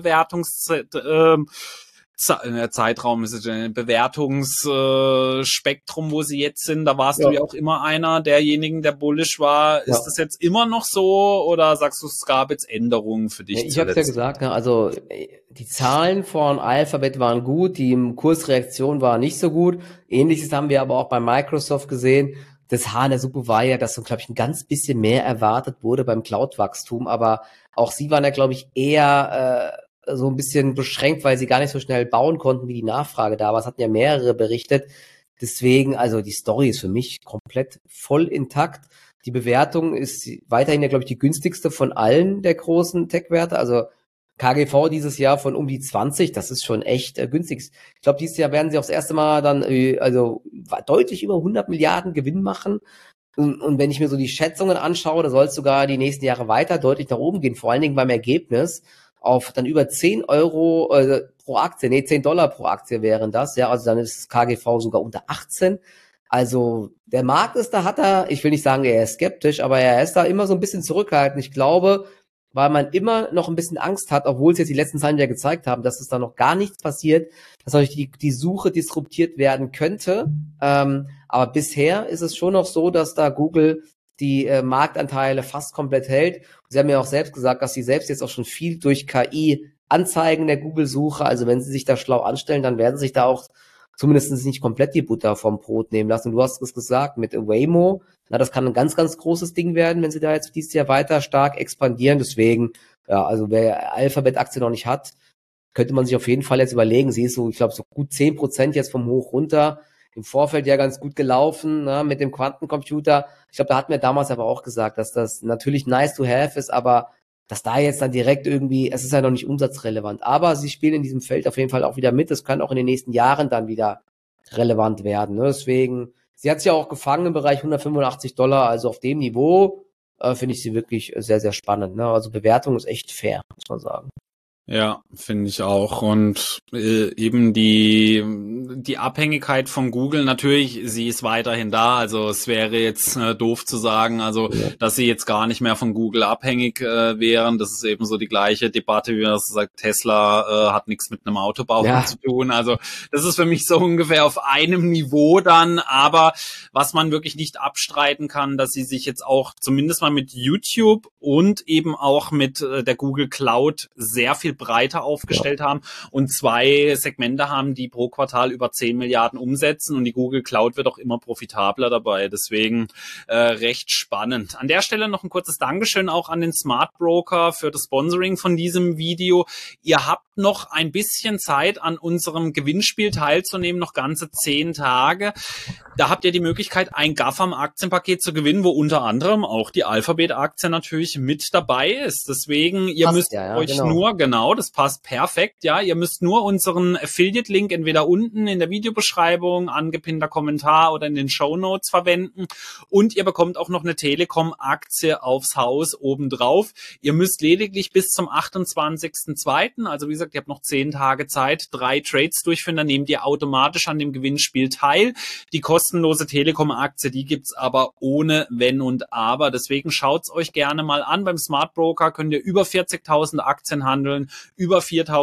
Zeitraum ist es ein Bewertungsspektrum, wo sie jetzt sind. Da warst du ja auch immer einer derjenigen, der bullish war. Ist das jetzt immer noch so, oder sagst du, es gab jetzt Änderungen für dich? Ich habe es ja gesagt, ne, also die Zahlen von Alphabet waren gut, die Kursreaktion war nicht so gut. Ähnliches haben wir aber auch bei Microsoft gesehen. Das Haar in der Suppe war ja, dass so, glaube ich, ein ganz bisschen mehr erwartet wurde beim Cloud-Wachstum, aber auch sie waren ja, glaube ich, eher so ein bisschen beschränkt, weil sie gar nicht so schnell bauen konnten, wie die Nachfrage da war. Es hatten ja mehrere berichtet. Deswegen, also die Story ist für mich komplett voll intakt. Die Bewertung ist weiterhin ja, glaube ich, die günstigste von allen der großen Tech-Werte. Also KGV dieses Jahr von um die 20, das ist schon echt günstig. Ich glaube, dieses Jahr werden sie auch das erste Mal dann also deutlich über 100 Milliarden Gewinn machen. Und wenn ich mir so die Schätzungen anschaue, da soll es sogar die nächsten Jahre weiter deutlich nach oben gehen, vor allen Dingen beim Ergebnis auf dann über 10 Euro pro Aktie, 10 Dollar pro Aktie wären das, ja, also dann ist das KGV sogar unter 18. Also der Markt ist da, ich will nicht sagen, er ist skeptisch, aber er ist da immer so ein bisschen zurückhaltend. Ich glaube, weil man immer noch ein bisschen Angst hat, obwohl es jetzt die letzten Zahlen ja gezeigt haben, dass es da noch gar nichts passiert, dass natürlich die Suche disruptiert werden könnte. Aber bisher ist es schon noch so, dass da Google die Marktanteile fast komplett hält. Sie haben ja auch selbst gesagt, dass sie selbst jetzt auch schon viel durch KI Anzeigen der Google-Suche, also wenn sie sich da schlau anstellen, dann werden sie sich da auch zumindest nicht komplett die Butter vom Brot nehmen lassen. Du hast es gesagt, mit Waymo, na, das kann ein ganz, ganz großes Ding werden, wenn sie da jetzt dieses Jahr weiter stark expandieren. Deswegen, ja, also wer Alphabet-Aktie noch nicht hat, könnte man sich auf jeden Fall jetzt überlegen. Sie ist so, ich glaube, so gut 10% jetzt vom Hoch runter. Im Vorfeld ja ganz gut gelaufen, ne, mit dem Quantencomputer. Ich glaube, da hatten wir damals aber auch gesagt, dass das natürlich nice to have ist, aber dass da jetzt dann direkt irgendwie, es ist ja noch nicht umsatzrelevant. Aber sie spielen in diesem Feld auf jeden Fall auch wieder mit. Es kann auch in den nächsten Jahren dann wieder relevant werden. Ne? Deswegen, sie hat sich ja auch gefangen im Bereich $185, also auf dem Niveau finde ich sie wirklich sehr, sehr spannend. Ne? Also Bewertung ist echt fair, muss man sagen. Ja, finde ich auch. Und eben die Abhängigkeit von Google, natürlich, sie ist weiterhin da. Also es wäre jetzt doof zu sagen, also dass sie jetzt gar nicht mehr von Google abhängig wären. Das ist eben so die gleiche Debatte, wie man sagt, Tesla hat nichts mit einem Autobau zu tun. Also das ist für mich so ungefähr auf einem Niveau dann. Aber was man wirklich nicht abstreiten kann, dass sie sich jetzt auch zumindest mal mit YouTube und eben auch mit der Google Cloud sehr viel breiter aufgestellt haben und zwei Segmente haben, die pro Quartal über 10 Milliarden umsetzen und die Google Cloud wird auch immer profitabler dabei. Deswegen recht spannend. An der Stelle noch ein kurzes Dankeschön auch an den Smart Broker für das Sponsoring von diesem Video. Ihr habt noch ein bisschen Zeit, an unserem Gewinnspiel teilzunehmen, noch ganze 10 Tage. Da habt ihr die Möglichkeit, ein GAFAM-Aktienpaket zu gewinnen, wo unter anderem auch die Alphabet-Aktie natürlich mit dabei ist. Deswegen, ihr müsst euch nur, das passt perfekt, ja, ihr müsst nur unseren Affiliate-Link entweder unten in der Videobeschreibung, angepinnter Kommentar oder in den Shownotes verwenden und ihr bekommt auch noch eine Telekom-Aktie aufs Haus obendrauf. Ihr müsst lediglich bis zum 28.02., also wie gesagt, ihr habt noch 10 Tage Zeit, 3 Trades durchführen, dann nehmt ihr automatisch an dem Gewinnspiel teil. Die kostenlose Telekom-Aktie, die gibt's aber ohne Wenn und Aber. Deswegen schaut's euch gerne mal an. Beim Smart Broker könnt ihr über 40.000 Aktien handeln, über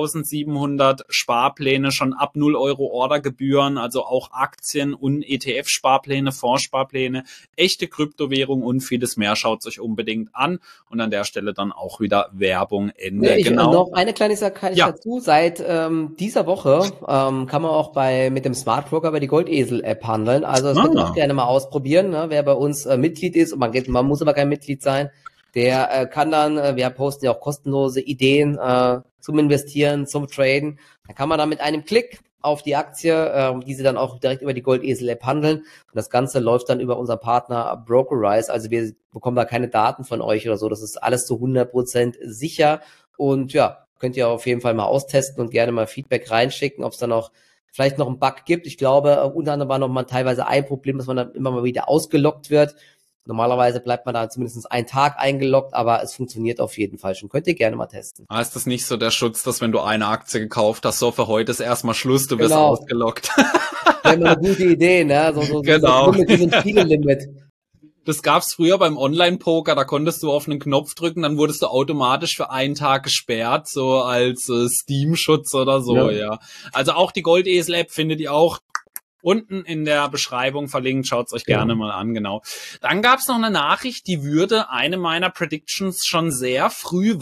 4.700 Sparpläne, schon ab 0 Euro Ordergebühren, also auch Aktien und ETF-Sparpläne, Fondssparpläne, echte Kryptowährung und vieles mehr. Schaut's euch unbedingt an. Und an der Stelle dann auch wieder Werbung, Ende. Noch eine kleine Sache dazu. Seit dieser Woche kann man auch mit dem Smart Broker bei die Goldesel-App handeln. Also das könnt ihr auch gerne mal ausprobieren. Ne? Wer bei uns Mitglied ist, und man muss aber kein Mitglied sein, der kann dann, wir posten ja auch kostenlose Ideen zum Investieren, zum Traden. Da kann man dann mit einem Klick auf die Aktie, diese dann auch direkt über die Goldesel-App handeln. Und das Ganze läuft dann über unseren Partner Brokerize. Also wir bekommen da keine Daten von euch oder so. Das ist alles zu 100% sicher. Und ja, könnt ihr auf jeden Fall mal austesten und gerne mal Feedback reinschicken, ob es dann auch vielleicht noch einen Bug gibt. Ich glaube, unter anderem war noch mal teilweise ein Problem, dass man dann immer mal wieder ausgeloggt wird. Normalerweise bleibt man da zumindest einen Tag eingeloggt, aber es funktioniert auf jeden Fall schon. Könnt ihr gerne mal testen. Ist das nicht so der Schutz, dass wenn du eine Aktie gekauft hast, so für heute ist erstmal Schluss, du wirst ausgeloggt? Das wäre eine gute Idee, ne? So ein Spielelimit. Das gab's früher beim Online-Poker, da konntest du auf einen Knopf drücken, dann wurdest du automatisch für einen Tag gesperrt, so als Steam-Schutz oder so, ja. Also auch die Goldesel-App findet ihr auch unten in der Beschreibung verlinkt, schaut's euch gerne mal an, genau. Dann gab's noch eine Nachricht, die würde eine meiner Predictions schon sehr früh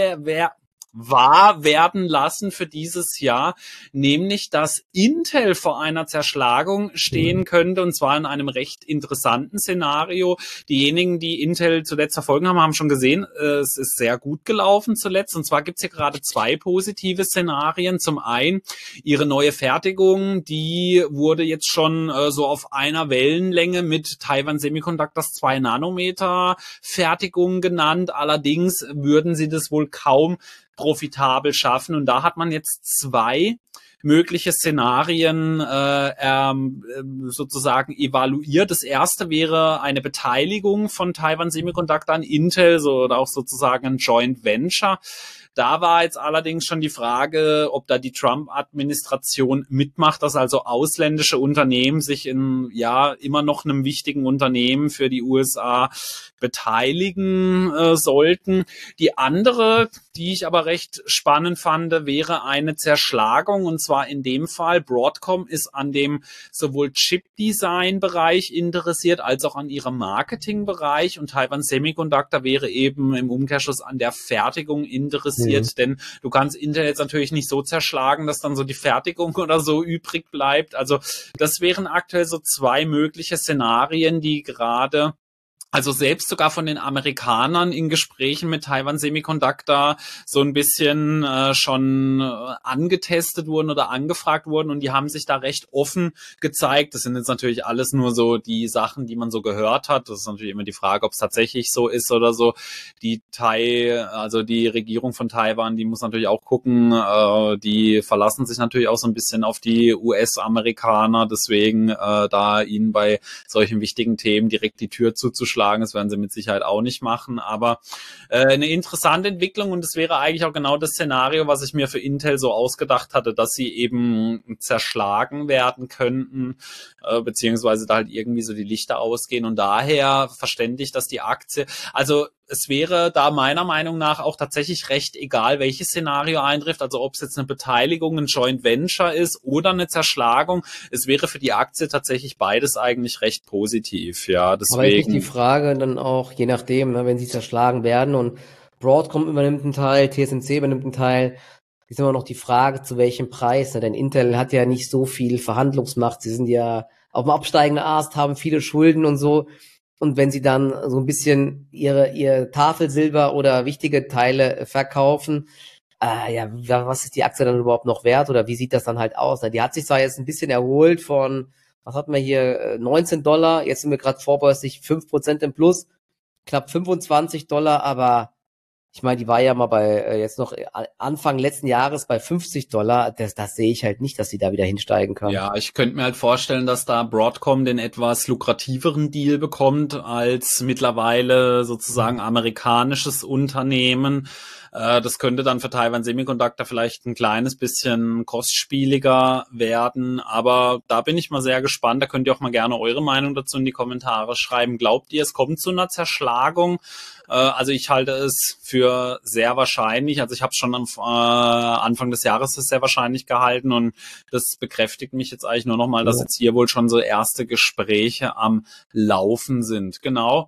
wahr werden lassen für dieses Jahr, nämlich, dass Intel vor einer Zerschlagung stehen könnte, und zwar in einem recht interessanten Szenario. Diejenigen, die Intel zuletzt verfolgen haben, haben schon gesehen, es ist sehr gut gelaufen zuletzt, und zwar gibt's hier gerade 2 positive Szenarien. Zum einen, ihre neue Fertigung, die wurde jetzt schon so auf einer Wellenlänge mit Taiwan Semiconductors 2 Nanometer Fertigung genannt, allerdings würden sie das wohl kaum profitabel schaffen. Und da hat man jetzt 2 mögliche Szenarien sozusagen evaluiert. Das erste wäre eine Beteiligung von Taiwan Semiconductor an Intel, so, oder auch sozusagen ein Joint Venture. Da war jetzt allerdings schon die Frage, ob da die Trump-Administration mitmacht, dass also ausländische Unternehmen sich in immer noch einem wichtigen Unternehmen für die USA beteiligen sollten. Die andere, die ich aber recht spannend fand, wäre eine Zerschlagung, und zwar in dem Fall Broadcom ist an dem sowohl Chip-Design-Bereich interessiert als auch an ihrem Marketing-Bereich, und Taiwan Semiconductor wäre eben im Umkehrschluss an der Fertigung interessiert, denn du kannst Intel jetzt natürlich nicht so zerschlagen, dass dann so die Fertigung oder so übrig bleibt. Also das wären aktuell so zwei mögliche Szenarien, die gerade also selbst sogar von den Amerikanern in Gesprächen mit Taiwan Semiconductor so ein bisschen schon angetestet wurden oder angefragt wurden, und die haben sich da recht offen gezeigt. Das sind jetzt natürlich alles nur so die Sachen, die man so gehört hat. Das ist natürlich immer die Frage, ob es tatsächlich so ist oder so. Also die Regierung von Taiwan, die muss natürlich auch gucken, die verlassen sich natürlich auch so ein bisschen auf die US-Amerikaner, deswegen da ihnen bei solchen wichtigen Themen direkt die Tür zuzuschlagen, das werden sie mit Sicherheit auch nicht machen, aber eine interessante Entwicklung, und es wäre eigentlich auch genau das Szenario, was ich mir für Intel so ausgedacht hatte, dass sie eben zerschlagen werden könnten, beziehungsweise da halt irgendwie so die Lichter ausgehen, und daher verständlich, dass die Aktie, also es wäre da meiner Meinung nach auch tatsächlich recht egal, welches Szenario eintrifft, also ob es jetzt eine Beteiligung, ein Joint Venture ist oder eine Zerschlagung. Es wäre für die Aktie tatsächlich beides eigentlich recht positiv, ja, deswegen. Aber ist nicht die Frage dann auch, je nachdem, ne, wenn sie zerschlagen werden und Broadcom übernimmt einen Teil, TSMC übernimmt einen Teil, ist immer noch die Frage, zu welchem Preis, ne? Denn Intel hat ja nicht so viel Verhandlungsmacht, sie sind ja auf dem absteigenden Ast, haben viele Schulden und so. Und wenn sie dann so ein bisschen ihr Tafelsilber oder wichtige Teile verkaufen, was ist die Aktie dann überhaupt noch wert, oder wie sieht das dann halt aus? Die hat sich zwar jetzt ein bisschen erholt von, was hatten wir hier, $19, jetzt sind wir gerade vorbörslich 5% im Plus, knapp $25, aber ich meine, die war ja mal bei jetzt noch Anfang letzten Jahres bei $50. Das sehe ich halt nicht, dass sie da wieder hinsteigen kann. Ja, ich könnte mir halt vorstellen, dass da Broadcom den etwas lukrativeren Deal bekommt als mittlerweile sozusagen amerikanisches Unternehmen. Das könnte dann für Taiwan Semiconductor vielleicht ein kleines bisschen kostspieliger werden, aber da bin ich mal sehr gespannt. Da könnt ihr auch mal gerne eure Meinung dazu in die Kommentare schreiben. Glaubt ihr, es kommt zu einer Zerschlagung? Also ich halte es für sehr wahrscheinlich. Also ich habe es schon am Anfang des Jahres für sehr wahrscheinlich gehalten, und das bekräftigt mich jetzt eigentlich nur nochmal, dass jetzt hier wohl schon so erste Gespräche am Laufen sind. Genau.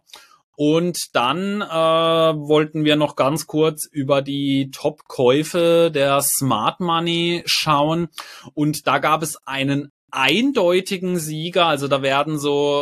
Und dann wollten wir noch ganz kurz über die Top-Käufe der Smart Money schauen, und da gab es einen eindeutigen Sieger, also da werden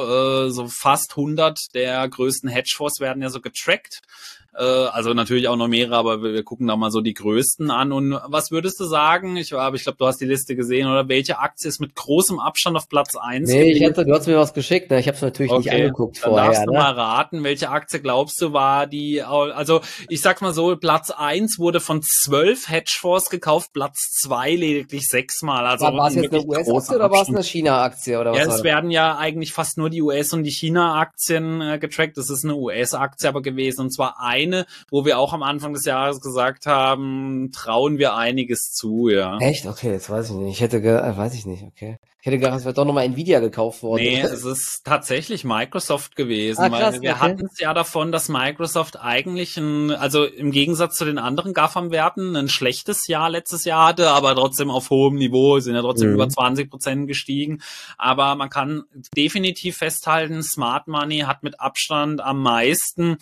so fast 100 der größten Hedgefonds werden ja so getrackt, also natürlich auch noch mehrere, aber wir gucken da mal so die größten an. Und was würdest du sagen? Ich glaube, du hast die Liste gesehen, oder welche Aktie ist mit großem Abstand auf Platz 1? Nee, du hast mir was geschickt, ne? Ich habe es natürlich nicht angeguckt vorher. Dann darfst du mal raten, welche Aktie glaubst du war die, also ich sag mal so, Platz 1 wurde von 12 Hedgefonds gekauft, Platz 2 lediglich 6-mal. Also war es jetzt eine US-Aktie oder war es eine China-Aktie? Oder was? Ja, es werden ja eigentlich fast nur die US- und die China-Aktien getrackt. Das ist eine US-Aktie aber gewesen, und zwar eine, wo wir auch am Anfang des Jahres gesagt haben, trauen wir einiges zu, ja. Echt? Okay, jetzt weiß ich nicht. Weiß ich nicht, okay. Ich hätte gedacht, es wäre doch nochmal Nvidia gekauft worden. Nee, es ist tatsächlich Microsoft gewesen, krass, weil wir hatten es ja davon, dass Microsoft eigentlich also im Gegensatz zu den anderen GAFAM-Werten ein schlechtes Jahr letztes Jahr hatte, aber trotzdem auf hohem Niveau, sind ja trotzdem über 20% gestiegen. Aber man kann definitiv festhalten, Smart Money hat mit Abstand am meisten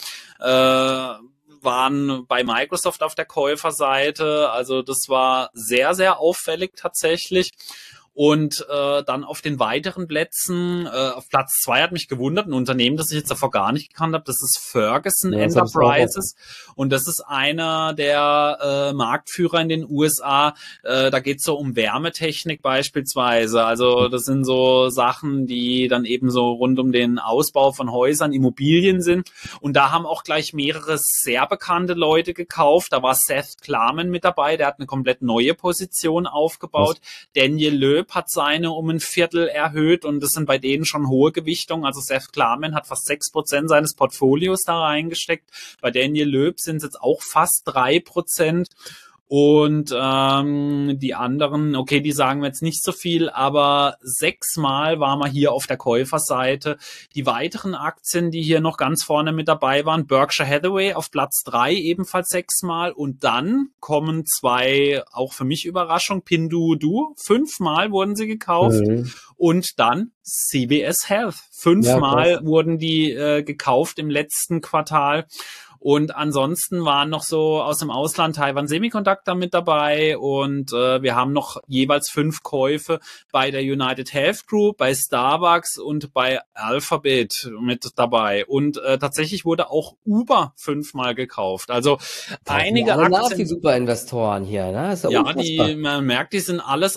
waren bei Microsoft auf der Käuferseite. Also das war sehr, sehr auffällig tatsächlich. Und dann auf den weiteren Plätzen, auf Platz 2 hat mich gewundert, ein Unternehmen, das ich jetzt davor gar nicht gekannt habe, das ist Ferguson Enterprises, und das ist einer der Marktführer in den USA. Da geht es so um Wärmetechnik beispielsweise, also das sind so Sachen, die dann eben so rund um den Ausbau von Häusern, Immobilien sind, und da haben auch gleich mehrere sehr bekannte Leute gekauft. Da war Seth Klarman mit dabei, der hat eine komplett neue Position aufgebaut. Daniel Loeb Loeb hat seine um ein Viertel erhöht und das sind bei denen schon hohe Gewichtungen. Also Seth Klarman hat fast 6% seines Portfolios da reingesteckt. Bei Daniel Loeb sind es jetzt auch fast 3%. Und die anderen, okay, die sagen mir jetzt nicht so viel, aber 6-mal waren wir hier auf der Käuferseite. Die weiteren Aktien, die hier noch ganz vorne mit dabei waren, Berkshire Hathaway auf Platz 3, ebenfalls 6-mal. Und dann kommen 2, auch für mich Überraschung, Pinduoduo, 5-mal wurden sie gekauft. Und dann CVS Health, 5-mal wurden die gekauft im letzten Quartal. Und ansonsten waren noch so aus dem Ausland Taiwan Semiconductor mit dabei und wir haben noch jeweils 5 Käufe bei der United Health Group, bei Starbucks und bei Alphabet mit dabei. Und tatsächlich wurde auch Uber 5-mal gekauft. Also einige Aktien. Die Superinvestoren hier, ne? Das ist ja, man merkt, die sind alles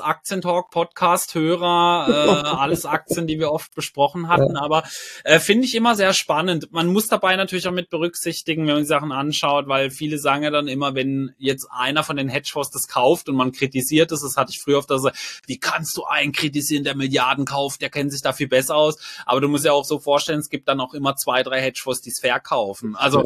Aktientalk-Podcast-Hörer, alles Aktien, die wir oft besprochen hatten. Aber finde ich immer sehr spannend. Man muss dabei natürlich auch mit berücksichtigen, wenn man die Sachen anschaut, weil viele sagen ja dann immer, wenn jetzt einer von den Hedgefonds das kauft und man kritisiert es, das hatte ich früher oft, dass wie kannst du einen kritisieren, der Milliarden kauft, der kennt sich da viel besser aus, aber du musst ja auch so vorstellen, es gibt dann auch immer 2, 3 Hedgefonds, die es verkaufen. Also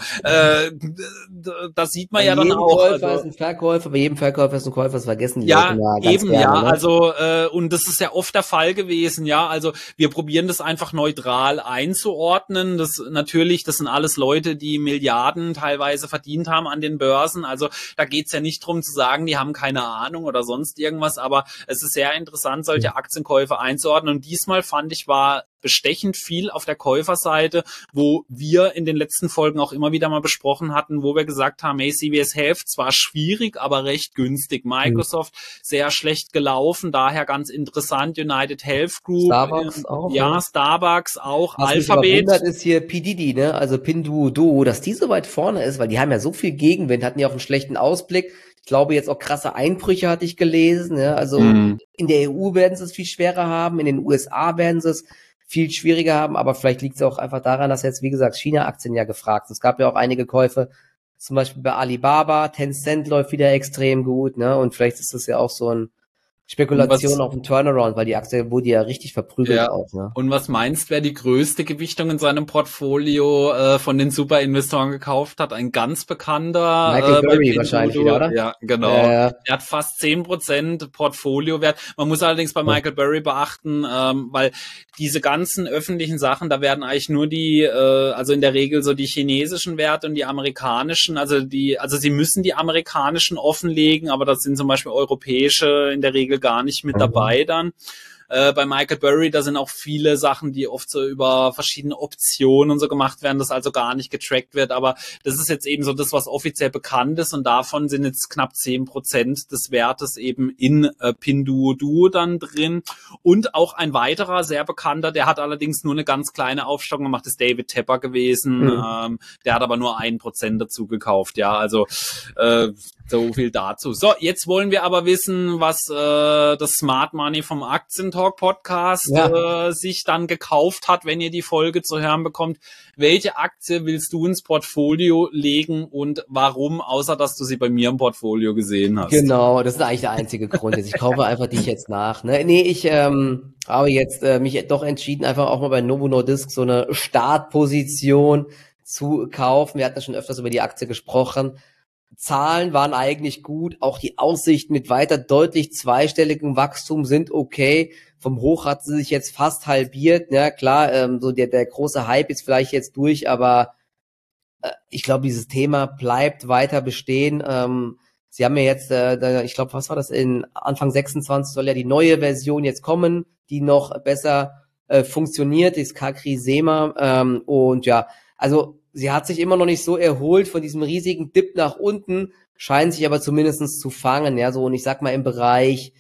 das sieht man ja dann auch. Bei jedem Käufer ist ein Verkäufer, bei jedem Verkäufer ist ein Käufer, das vergessen die ja, Leute mal ganz eben, gerne, ja, ne? also und das ist ja oft der Fall gewesen, ja, also wir probieren das einfach neutral einzuordnen, das sind alles Leute, die Milliarden teilweise verdient haben an den Börsen, also da geht's ja nicht drum zu sagen, die haben keine Ahnung oder sonst irgendwas, aber es ist sehr interessant, solche Aktienkäufe einzuordnen und diesmal fand ich, war bestechend viel auf der Käuferseite, wo wir in den letzten Folgen auch immer wieder mal besprochen hatten, wo wir gesagt haben, hey, CVS Health zwar schwierig, aber recht günstig. Microsoft sehr schlecht gelaufen, daher ganz interessant. United Health Group. Starbucks auch. Ja, Starbucks auch. Was Alphabet. mich wundert, ist hier P. Diddy, ne? Also Pinduoduo, dass die so weit vorne ist, weil die haben ja so viel Gegenwind, hatten ja auch einen schlechten Ausblick. Ich glaube, jetzt auch krasse Einbrüche hatte ich gelesen, ne? Also in der EU werden sie es viel schwerer haben, in den USA werden sie es viel schwieriger haben, aber vielleicht liegt es auch einfach daran, dass jetzt, wie gesagt, China-Aktien ja gefragt sind. Es gab ja auch einige Käufe, zum Beispiel bei Alibaba, Tencent läuft wieder extrem gut, ne? Und vielleicht ist das ja auch so ein Spekulation auf einen Turnaround, weil die Aktie wurde ja richtig verprügelt auch, ne? Und was meinst, wer die größte Gewichtung in seinem Portfolio von den Superinvestoren gekauft hat? Ein ganz bekannter Michael Burry wahrscheinlich wieder, oder? Ja, genau. Er hat fast 10% Portfoliowert. Man muss allerdings bei Michael Burry beachten, weil diese ganzen öffentlichen Sachen, da werden eigentlich nur die, also in der Regel so die chinesischen Werte und die amerikanischen, also sie müssen die amerikanischen offenlegen, aber das sind zum Beispiel europäische in der Regel gar nicht mit dabei dann. Bei Michael Burry, da sind auch viele Sachen, die oft so über verschiedene Optionen und so gemacht werden, das also gar nicht getrackt wird, aber das ist jetzt eben so das, was offiziell bekannt ist und davon sind jetzt knapp 10% des Wertes eben in Pinduoduo dann drin und auch ein weiterer sehr bekannter, der hat allerdings nur eine ganz kleine Aufstockung gemacht, ist David Tepper gewesen, der hat aber nur 1% dazu gekauft, ja, also so viel dazu. So, jetzt wollen wir aber wissen, was das Smart Money vom Aktientalk Podcast sich dann gekauft hat, wenn ihr die Folge zu hören bekommt. Welche Aktie willst du ins Portfolio legen und warum, außer dass du sie bei mir im Portfolio gesehen hast? Genau, das ist eigentlich der einzige Grund. Ich kaufe einfach dich jetzt nach. Ne? Nee, ich habe jetzt mich doch entschieden, einfach auch mal bei Novo Nordisk so eine Startposition zu kaufen. Wir hatten ja schon öfters über die Aktie gesprochen. Zahlen waren eigentlich gut, auch die Aussichten mit weiter deutlich zweistelligem Wachstum sind okay. Vom Hoch hat sie sich jetzt fast halbiert. Ja klar, so der große Hype ist vielleicht jetzt durch, aber ich glaube, dieses Thema bleibt weiter bestehen. Sie haben ja jetzt, ich glaube, was war das, in Anfang 26 soll ja die neue Version jetzt kommen, die noch besser funktioniert, ist CagriSema. Und ja, also sie hat sich immer noch nicht so erholt von diesem riesigen Dip nach unten, scheint sich aber zumindestens zu fangen, ja, so, und ich sag mal im Bereich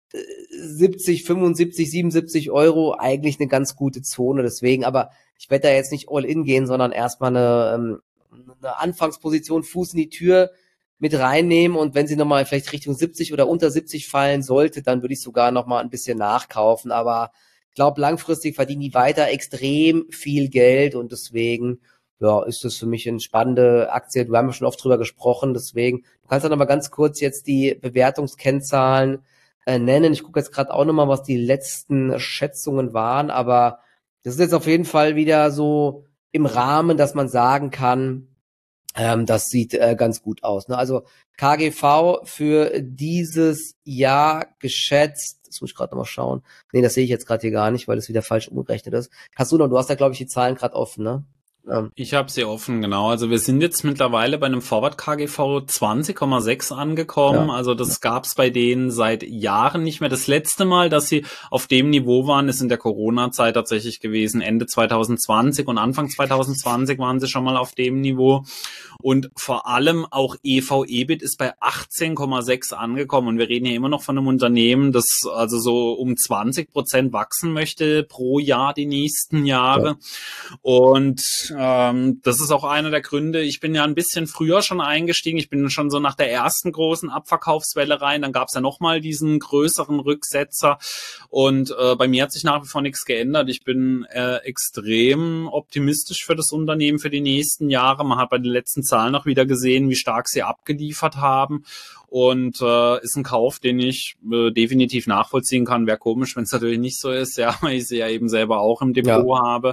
70, 75, 77 Euro eigentlich eine ganz gute Zone, deswegen, aber ich werde da jetzt nicht all in gehen, sondern erstmal eine Anfangsposition, Fuß in die Tür mit reinnehmen und wenn sie nochmal vielleicht Richtung 70 oder unter 70 fallen sollte, dann würde ich sogar nochmal ein bisschen nachkaufen, aber ich glaube, langfristig verdienen die weiter extrem viel Geld und deswegen ja, ist das für mich eine spannende Aktie. Wir haben ja schon oft drüber gesprochen, deswegen, du kannst ja noch mal ganz kurz jetzt die Bewertungskennzahlen nennen. Ich gucke jetzt gerade auch nochmal, was die letzten Schätzungen waren, aber das ist jetzt auf jeden Fall wieder so im Rahmen, dass man sagen kann, das sieht ganz gut aus. Ne? Also KGV für dieses Jahr geschätzt, das muss ich gerade nochmal schauen. Nee, das sehe ich jetzt gerade hier gar nicht, weil das wieder falsch umgerechnet ist. Du hast da, glaube ich, die Zahlen gerade offen, ne? Ich habe sie offen, genau. Also wir sind jetzt mittlerweile bei einem Forward KGV 20,6 angekommen. Ja. Also das gab's bei denen seit Jahren nicht mehr. Das letzte Mal, dass sie auf dem Niveau waren, ist in der Corona-Zeit tatsächlich gewesen. Ende 2020 und Anfang 2020 waren sie schon mal auf dem Niveau. Und vor allem auch EV/EBIT ist bei 18,6 angekommen. Und wir reden hier immer noch von einem Unternehmen, das also so um 20% wachsen möchte pro Jahr die nächsten Jahre. Ja. Und das ist auch einer der Gründe. Ich bin ja ein bisschen früher schon eingestiegen. Ich bin schon so nach der ersten großen Abverkaufswelle rein. Dann gab es ja nochmal diesen größeren Rücksetzer. Und bei mir hat sich nach wie vor nichts geändert. Ich bin extrem optimistisch für das Unternehmen für die nächsten Jahre. Man hat bei den letzten Zahlen auch wieder gesehen, wie stark sie abgeliefert haben. Und ist ein Kauf, den ich definitiv nachvollziehen kann. Wäre komisch, wenn es natürlich nicht so ist, ja, weil ich sie ja eben selber auch im Depot habe.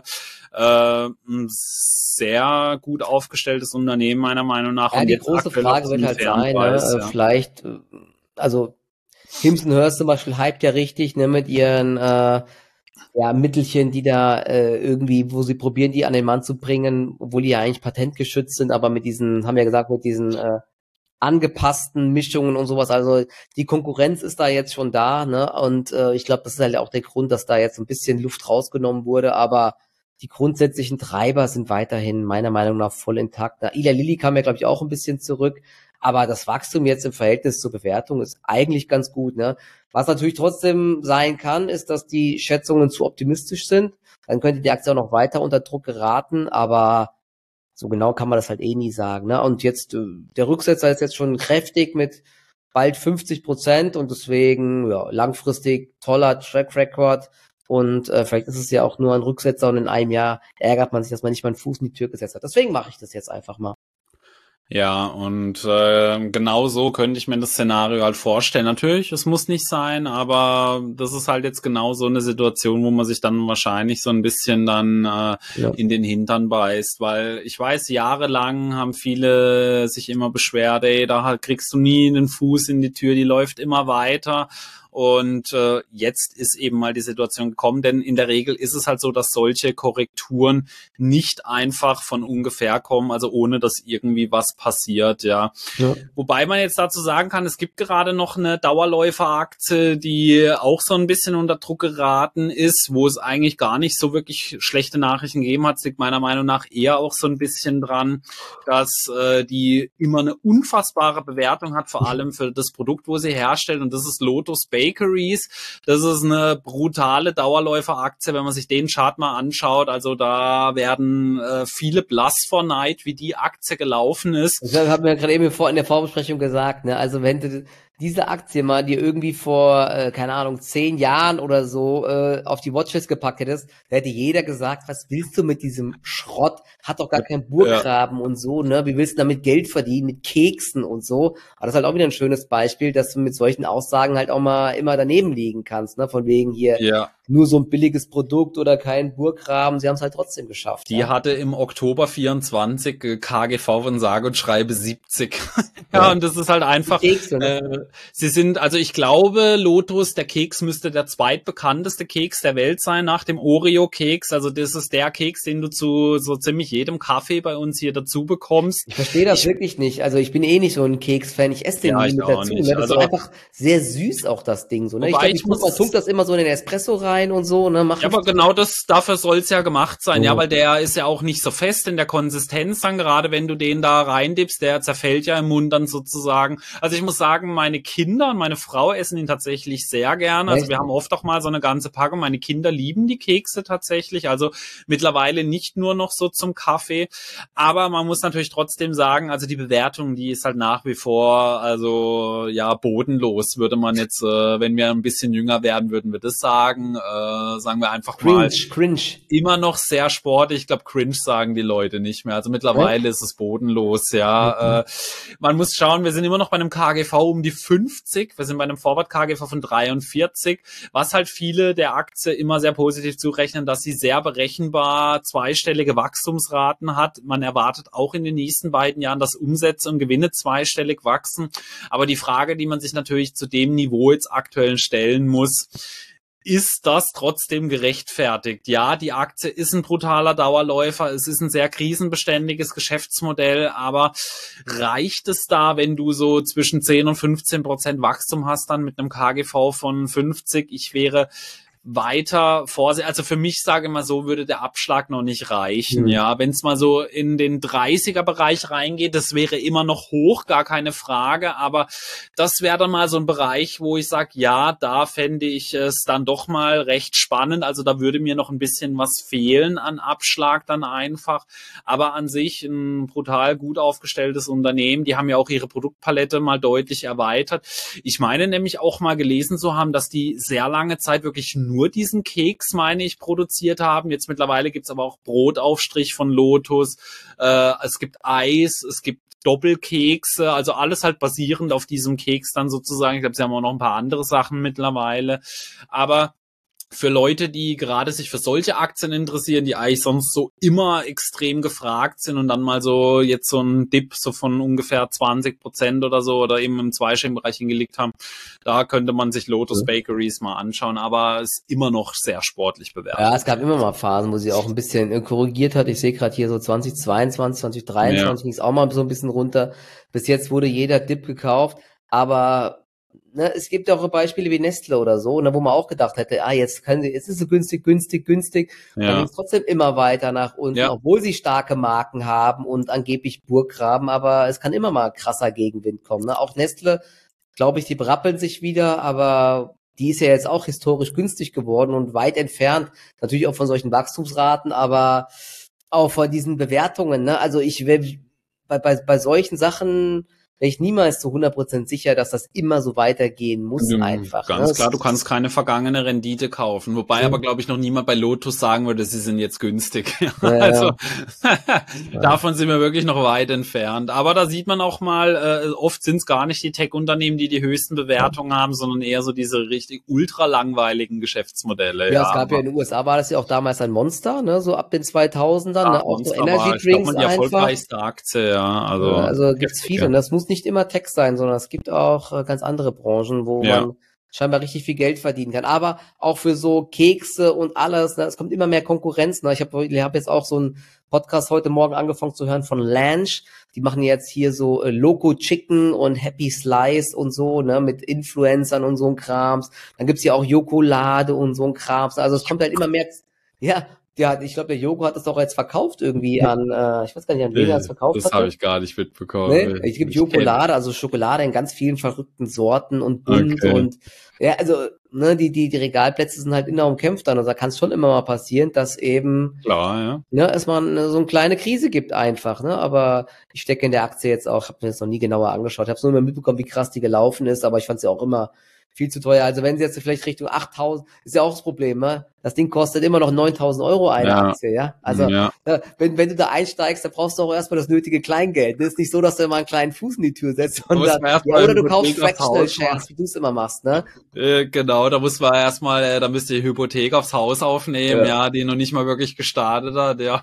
Ein sehr gut aufgestelltes Unternehmen, meiner Meinung nach. Ja, und die große Frage wird halt sein, Preis, ne? Vielleicht, also Hims & Hers zum Beispiel hypt ja richtig, ne, mit ihren Mittelchen, die da irgendwie, wo sie probieren, die an den Mann zu bringen, obwohl die ja eigentlich patentgeschützt sind, aber mit diesen, haben wir ja gesagt, mit diesen angepassten Mischungen und sowas. Also die Konkurrenz ist da jetzt schon da, ne? Und ich glaube, das ist halt auch der Grund, dass da jetzt ein bisschen Luft rausgenommen wurde, aber die grundsätzlichen Treiber sind weiterhin meiner Meinung nach voll intakt. Eli Lilly kam ja, glaube ich, auch ein bisschen zurück, aber das Wachstum jetzt im Verhältnis zur Bewertung ist eigentlich ganz gut, ne? Was natürlich trotzdem sein kann, ist, dass die Schätzungen zu optimistisch sind. Dann könnte die Aktie auch noch weiter unter Druck geraten, aber so genau kann man das halt eh nie sagen, ne? Und jetzt, der Rücksetzer ist jetzt schon kräftig mit bald 50% und deswegen, ja, langfristig toller Track Record. Und vielleicht ist es ja auch nur ein Rücksetzer und in einem Jahr ärgert man sich, dass man nicht mal einen Fuß in die Tür gesetzt hat. Deswegen mache ich das jetzt einfach mal. Ja, und genau so könnte ich mir das Szenario halt vorstellen. Natürlich, es muss nicht sein, aber das ist halt jetzt genau so eine Situation, wo man sich dann wahrscheinlich so ein bisschen dann in den Hintern beißt, weil ich weiß, jahrelang haben viele sich immer beschwert, ey, da kriegst du nie einen Fuß in die Tür, die läuft immer weiter. Und jetzt ist eben mal die Situation gekommen, denn in der Regel ist es halt so, dass solche Korrekturen nicht einfach von ungefähr kommen, also ohne dass irgendwie was passiert, ja. Wobei man jetzt dazu sagen kann, es gibt gerade noch eine Dauerläuferaktie, die auch so ein bisschen unter Druck geraten ist, wo es eigentlich gar nicht so wirklich schlechte Nachrichten gegeben hat. Es liegt meiner Meinung nach eher auch so ein bisschen dran, dass die immer eine unfassbare Bewertung hat, vor allem für das Produkt, wo sie herstellt, und das ist Lotus Bakeries. Das ist eine brutale Dauerläuferaktie, wenn man sich den Chart mal anschaut. Also da werden viele blass vor Neid, wie die Aktie gelaufen ist. Das haben wir gerade eben in der Vorbesprechung gesagt, ne? Also wenn du diese Aktie mal dir irgendwie vor, keine Ahnung, 10 Jahren oder so auf die Watchlist gepackt hättest, da hätte jeder gesagt, was willst du mit diesem Schrott? Hat doch gar keinen Burggraben und so, ne? Wie willst du damit Geld verdienen? Mit Keksen und so. Aber das ist halt auch wieder ein schönes Beispiel, dass du mit solchen Aussagen halt auch mal immer daneben liegen kannst, ne? Von wegen hier nur so ein billiges Produkt oder kein Burggraben. Sie haben es halt trotzdem geschafft. Die hatte im Oktober 24 KGV von sage und schreibe 70. Und das ist halt einfach, Kekse, ne? Sie sind, also ich glaube, Lotus, der Keks müsste der zweitbekannteste Keks der Welt sein nach dem Oreo-Keks. Also das ist der Keks, den du zu so ziemlich jedem Kaffee bei uns hier dazu bekommst. Ich verstehe das wirklich nicht. Also ich bin eh nicht so ein Keks-Fan. Ich esse den nie mit dazu. Ne? Das ist einfach sehr süß auch, das Ding. So, ne? Ich glaube, man tunkt das immer so in den Espresso rein und so. Ne? Ja, aber genau dafür soll es ja gemacht sein. Ja, weil der ist ja auch nicht so fest in der Konsistenz dann, gerade wenn du den da reindippst, der zerfällt ja im Mund dann sozusagen. Also ich muss sagen, meine Kinder und meine Frau essen ihn tatsächlich sehr gerne. Also wir haben oft auch mal so eine ganze Packung. Meine Kinder lieben die Kekse tatsächlich. Also mittlerweile nicht nur noch so zum Kaffee. Aber man muss natürlich trotzdem sagen, also die Bewertung, die ist halt nach wie vor, also ja, bodenlos, würde man jetzt, wenn wir ein bisschen jünger werden, würden wir das sagen. sagen wir einfach mal, Cringe. immer noch sehr sportlich. Ich glaube, cringe sagen die Leute nicht mehr. Also mittlerweile ist es bodenlos, ja. Man muss schauen, wir sind immer noch bei einem KGV um die 50. Wir sind bei einem Forward KGV von 43, was halt viele der Aktie immer sehr positiv zurechnen, dass sie sehr berechenbar zweistellige Wachstumsraten hat. Man erwartet auch in den nächsten beiden Jahren, dass Umsätze und Gewinne zweistellig wachsen. Aber die Frage, die man sich natürlich zu dem Niveau jetzt aktuell stellen muss, ist das trotzdem gerechtfertigt? Ja, die Aktie ist ein brutaler Dauerläufer, es ist ein sehr krisenbeständiges Geschäftsmodell, aber reicht es da, wenn du so zwischen 10 und 15% Wachstum hast, dann mit einem KGV von 50? Ich wäre weiter vorsichtig, also für mich, sage ich mal so, würde der Abschlag noch nicht reichen, ja, wenn es mal so in den 30er-Bereich reingeht, das wäre immer noch hoch, gar keine Frage, aber das wäre dann mal so ein Bereich, wo ich sage, ja, da fände ich es dann doch mal recht spannend, also da würde mir noch ein bisschen was fehlen an Abschlag dann einfach, aber an sich ein brutal gut aufgestelltes Unternehmen, die haben ja auch ihre Produktpalette mal deutlich erweitert. Ich meine nämlich auch mal gelesen zu haben, dass die sehr lange Zeit wirklich nur diesen Keks, meine ich, produziert haben. Jetzt mittlerweile gibt's aber auch Brotaufstrich von Lotus, es gibt Eis, es gibt Doppelkekse, also alles halt basierend auf diesem Keks dann sozusagen. Ich glaube, sie haben auch noch ein paar andere Sachen mittlerweile, aber für Leute, die gerade sich für solche Aktien interessieren, die eigentlich sonst so immer extrem gefragt sind und dann mal so jetzt so ein Dip so von ungefähr 20% oder so oder eben im zweistelligen Bereich hingelegt haben, da könnte man sich Lotus Bakeries mal anschauen, aber es ist immer noch sehr sportlich bewertet. Ja, es gab immer mal Phasen, wo sie auch ein bisschen korrigiert hat. Ich sehe gerade hier so 2022, 2023 ging es auch mal so ein bisschen runter. Bis jetzt wurde jeder Dip gekauft, aber ne, es gibt auch Beispiele wie Nestle oder so, ne, wo man auch gedacht hätte, jetzt ist es so günstig. Dann ging es trotzdem immer weiter nach unten, obwohl sie starke Marken haben und angeblich Burggraben, aber es kann immer mal krasser Gegenwind kommen. Ne? Auch Nestle, glaube ich, die berappeln sich wieder, aber die ist ja jetzt auch historisch günstig geworden und weit entfernt, natürlich auch von solchen Wachstumsraten, aber auch von diesen Bewertungen. Ne? Also bei solchen Sachen wäre ich niemals zu 100% sicher, dass das immer so weitergehen muss einfach. Ganz klar, du kannst keine vergangene Rendite kaufen. Wobei aber, glaube ich, noch niemand bei Lotus sagen würde, sie sind jetzt günstig. Also davon sind wir wirklich noch weit entfernt. Aber da sieht man auch mal, oft sind es gar nicht die Tech-Unternehmen, die höchsten Bewertungen haben, sondern eher so diese richtig ultra langweiligen Geschäftsmodelle. Ja, es gab ja in den USA, war das ja auch damals ein Monster, ne, so ab den 2000ern, ne, auch so Energy Drinks die erfolgreichste Aktie, ja. Also gibt's viele. Und das muss nicht immer Tech sein, sondern es gibt auch ganz andere Branchen, wo man scheinbar richtig viel Geld verdienen kann. Aber auch für so Kekse und alles, ne, es kommt immer mehr Konkurrenz. Ne? Ich hab jetzt auch so einen Podcast heute Morgen angefangen zu hören von Lange. Die machen jetzt hier so Loco Chicken und Happy Slice und so, ne, mit Influencern und so ein Krams. Dann gibt's ja auch Jokolade und so ein Krams. Also es kommt halt immer mehr, ich glaube, der Joko hat das doch jetzt verkauft irgendwie an, ich weiß gar nicht, an wen er es verkauft hat. Das habe ich gar nicht mitbekommen. Ne? Es gibt Jokolade, also Schokolade in ganz vielen verrückten Sorten und bunt und ja, also ne, die Regalplätze sind halt immer umkämpft dann. Also da kann es schon immer mal passieren, dass eben es mal so eine kleine Krise gibt einfach, ne? Aber ich stecke in der Aktie jetzt auch, habe mir das noch nie genauer angeschaut. Ich habe nur immer mitbekommen, wie krass die gelaufen ist, aber ich fand sie auch immer viel zu teuer. Also wenn sie jetzt vielleicht Richtung 8.000, ist ja auch das Problem, ne? Das Ding kostet immer noch 9.000 Euro eine Aktie, ja? Also wenn du da einsteigst, dann brauchst du auch erstmal das nötige Kleingeld. Das ist nicht so, dass du immer einen kleinen Fuß in die Tür setzt, sondern, oder du kaufst Fractional Shares, wie du es immer machst, ne? Genau, da muss man erstmal, da müsst ihr Hypothek aufs Haus aufnehmen, die noch nicht mal wirklich gestartet hat, ja.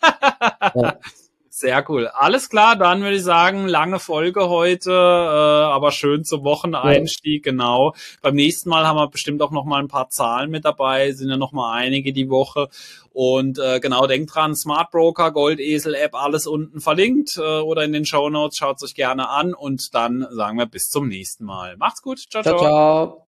Sehr cool. Alles klar, dann würde ich sagen, lange Folge heute, aber schön zum Wocheneinstieg, genau. Beim nächsten Mal haben wir bestimmt auch noch mal ein paar Zahlen mit dabei, sind ja noch mal einige die Woche. Und genau, denkt dran, Smart Broker, Goldesel App, alles unten verlinkt oder in den Shownotes, schaut es euch gerne an und dann sagen wir bis zum nächsten Mal. Macht's gut, ciao, ciao. Ciao, ciao.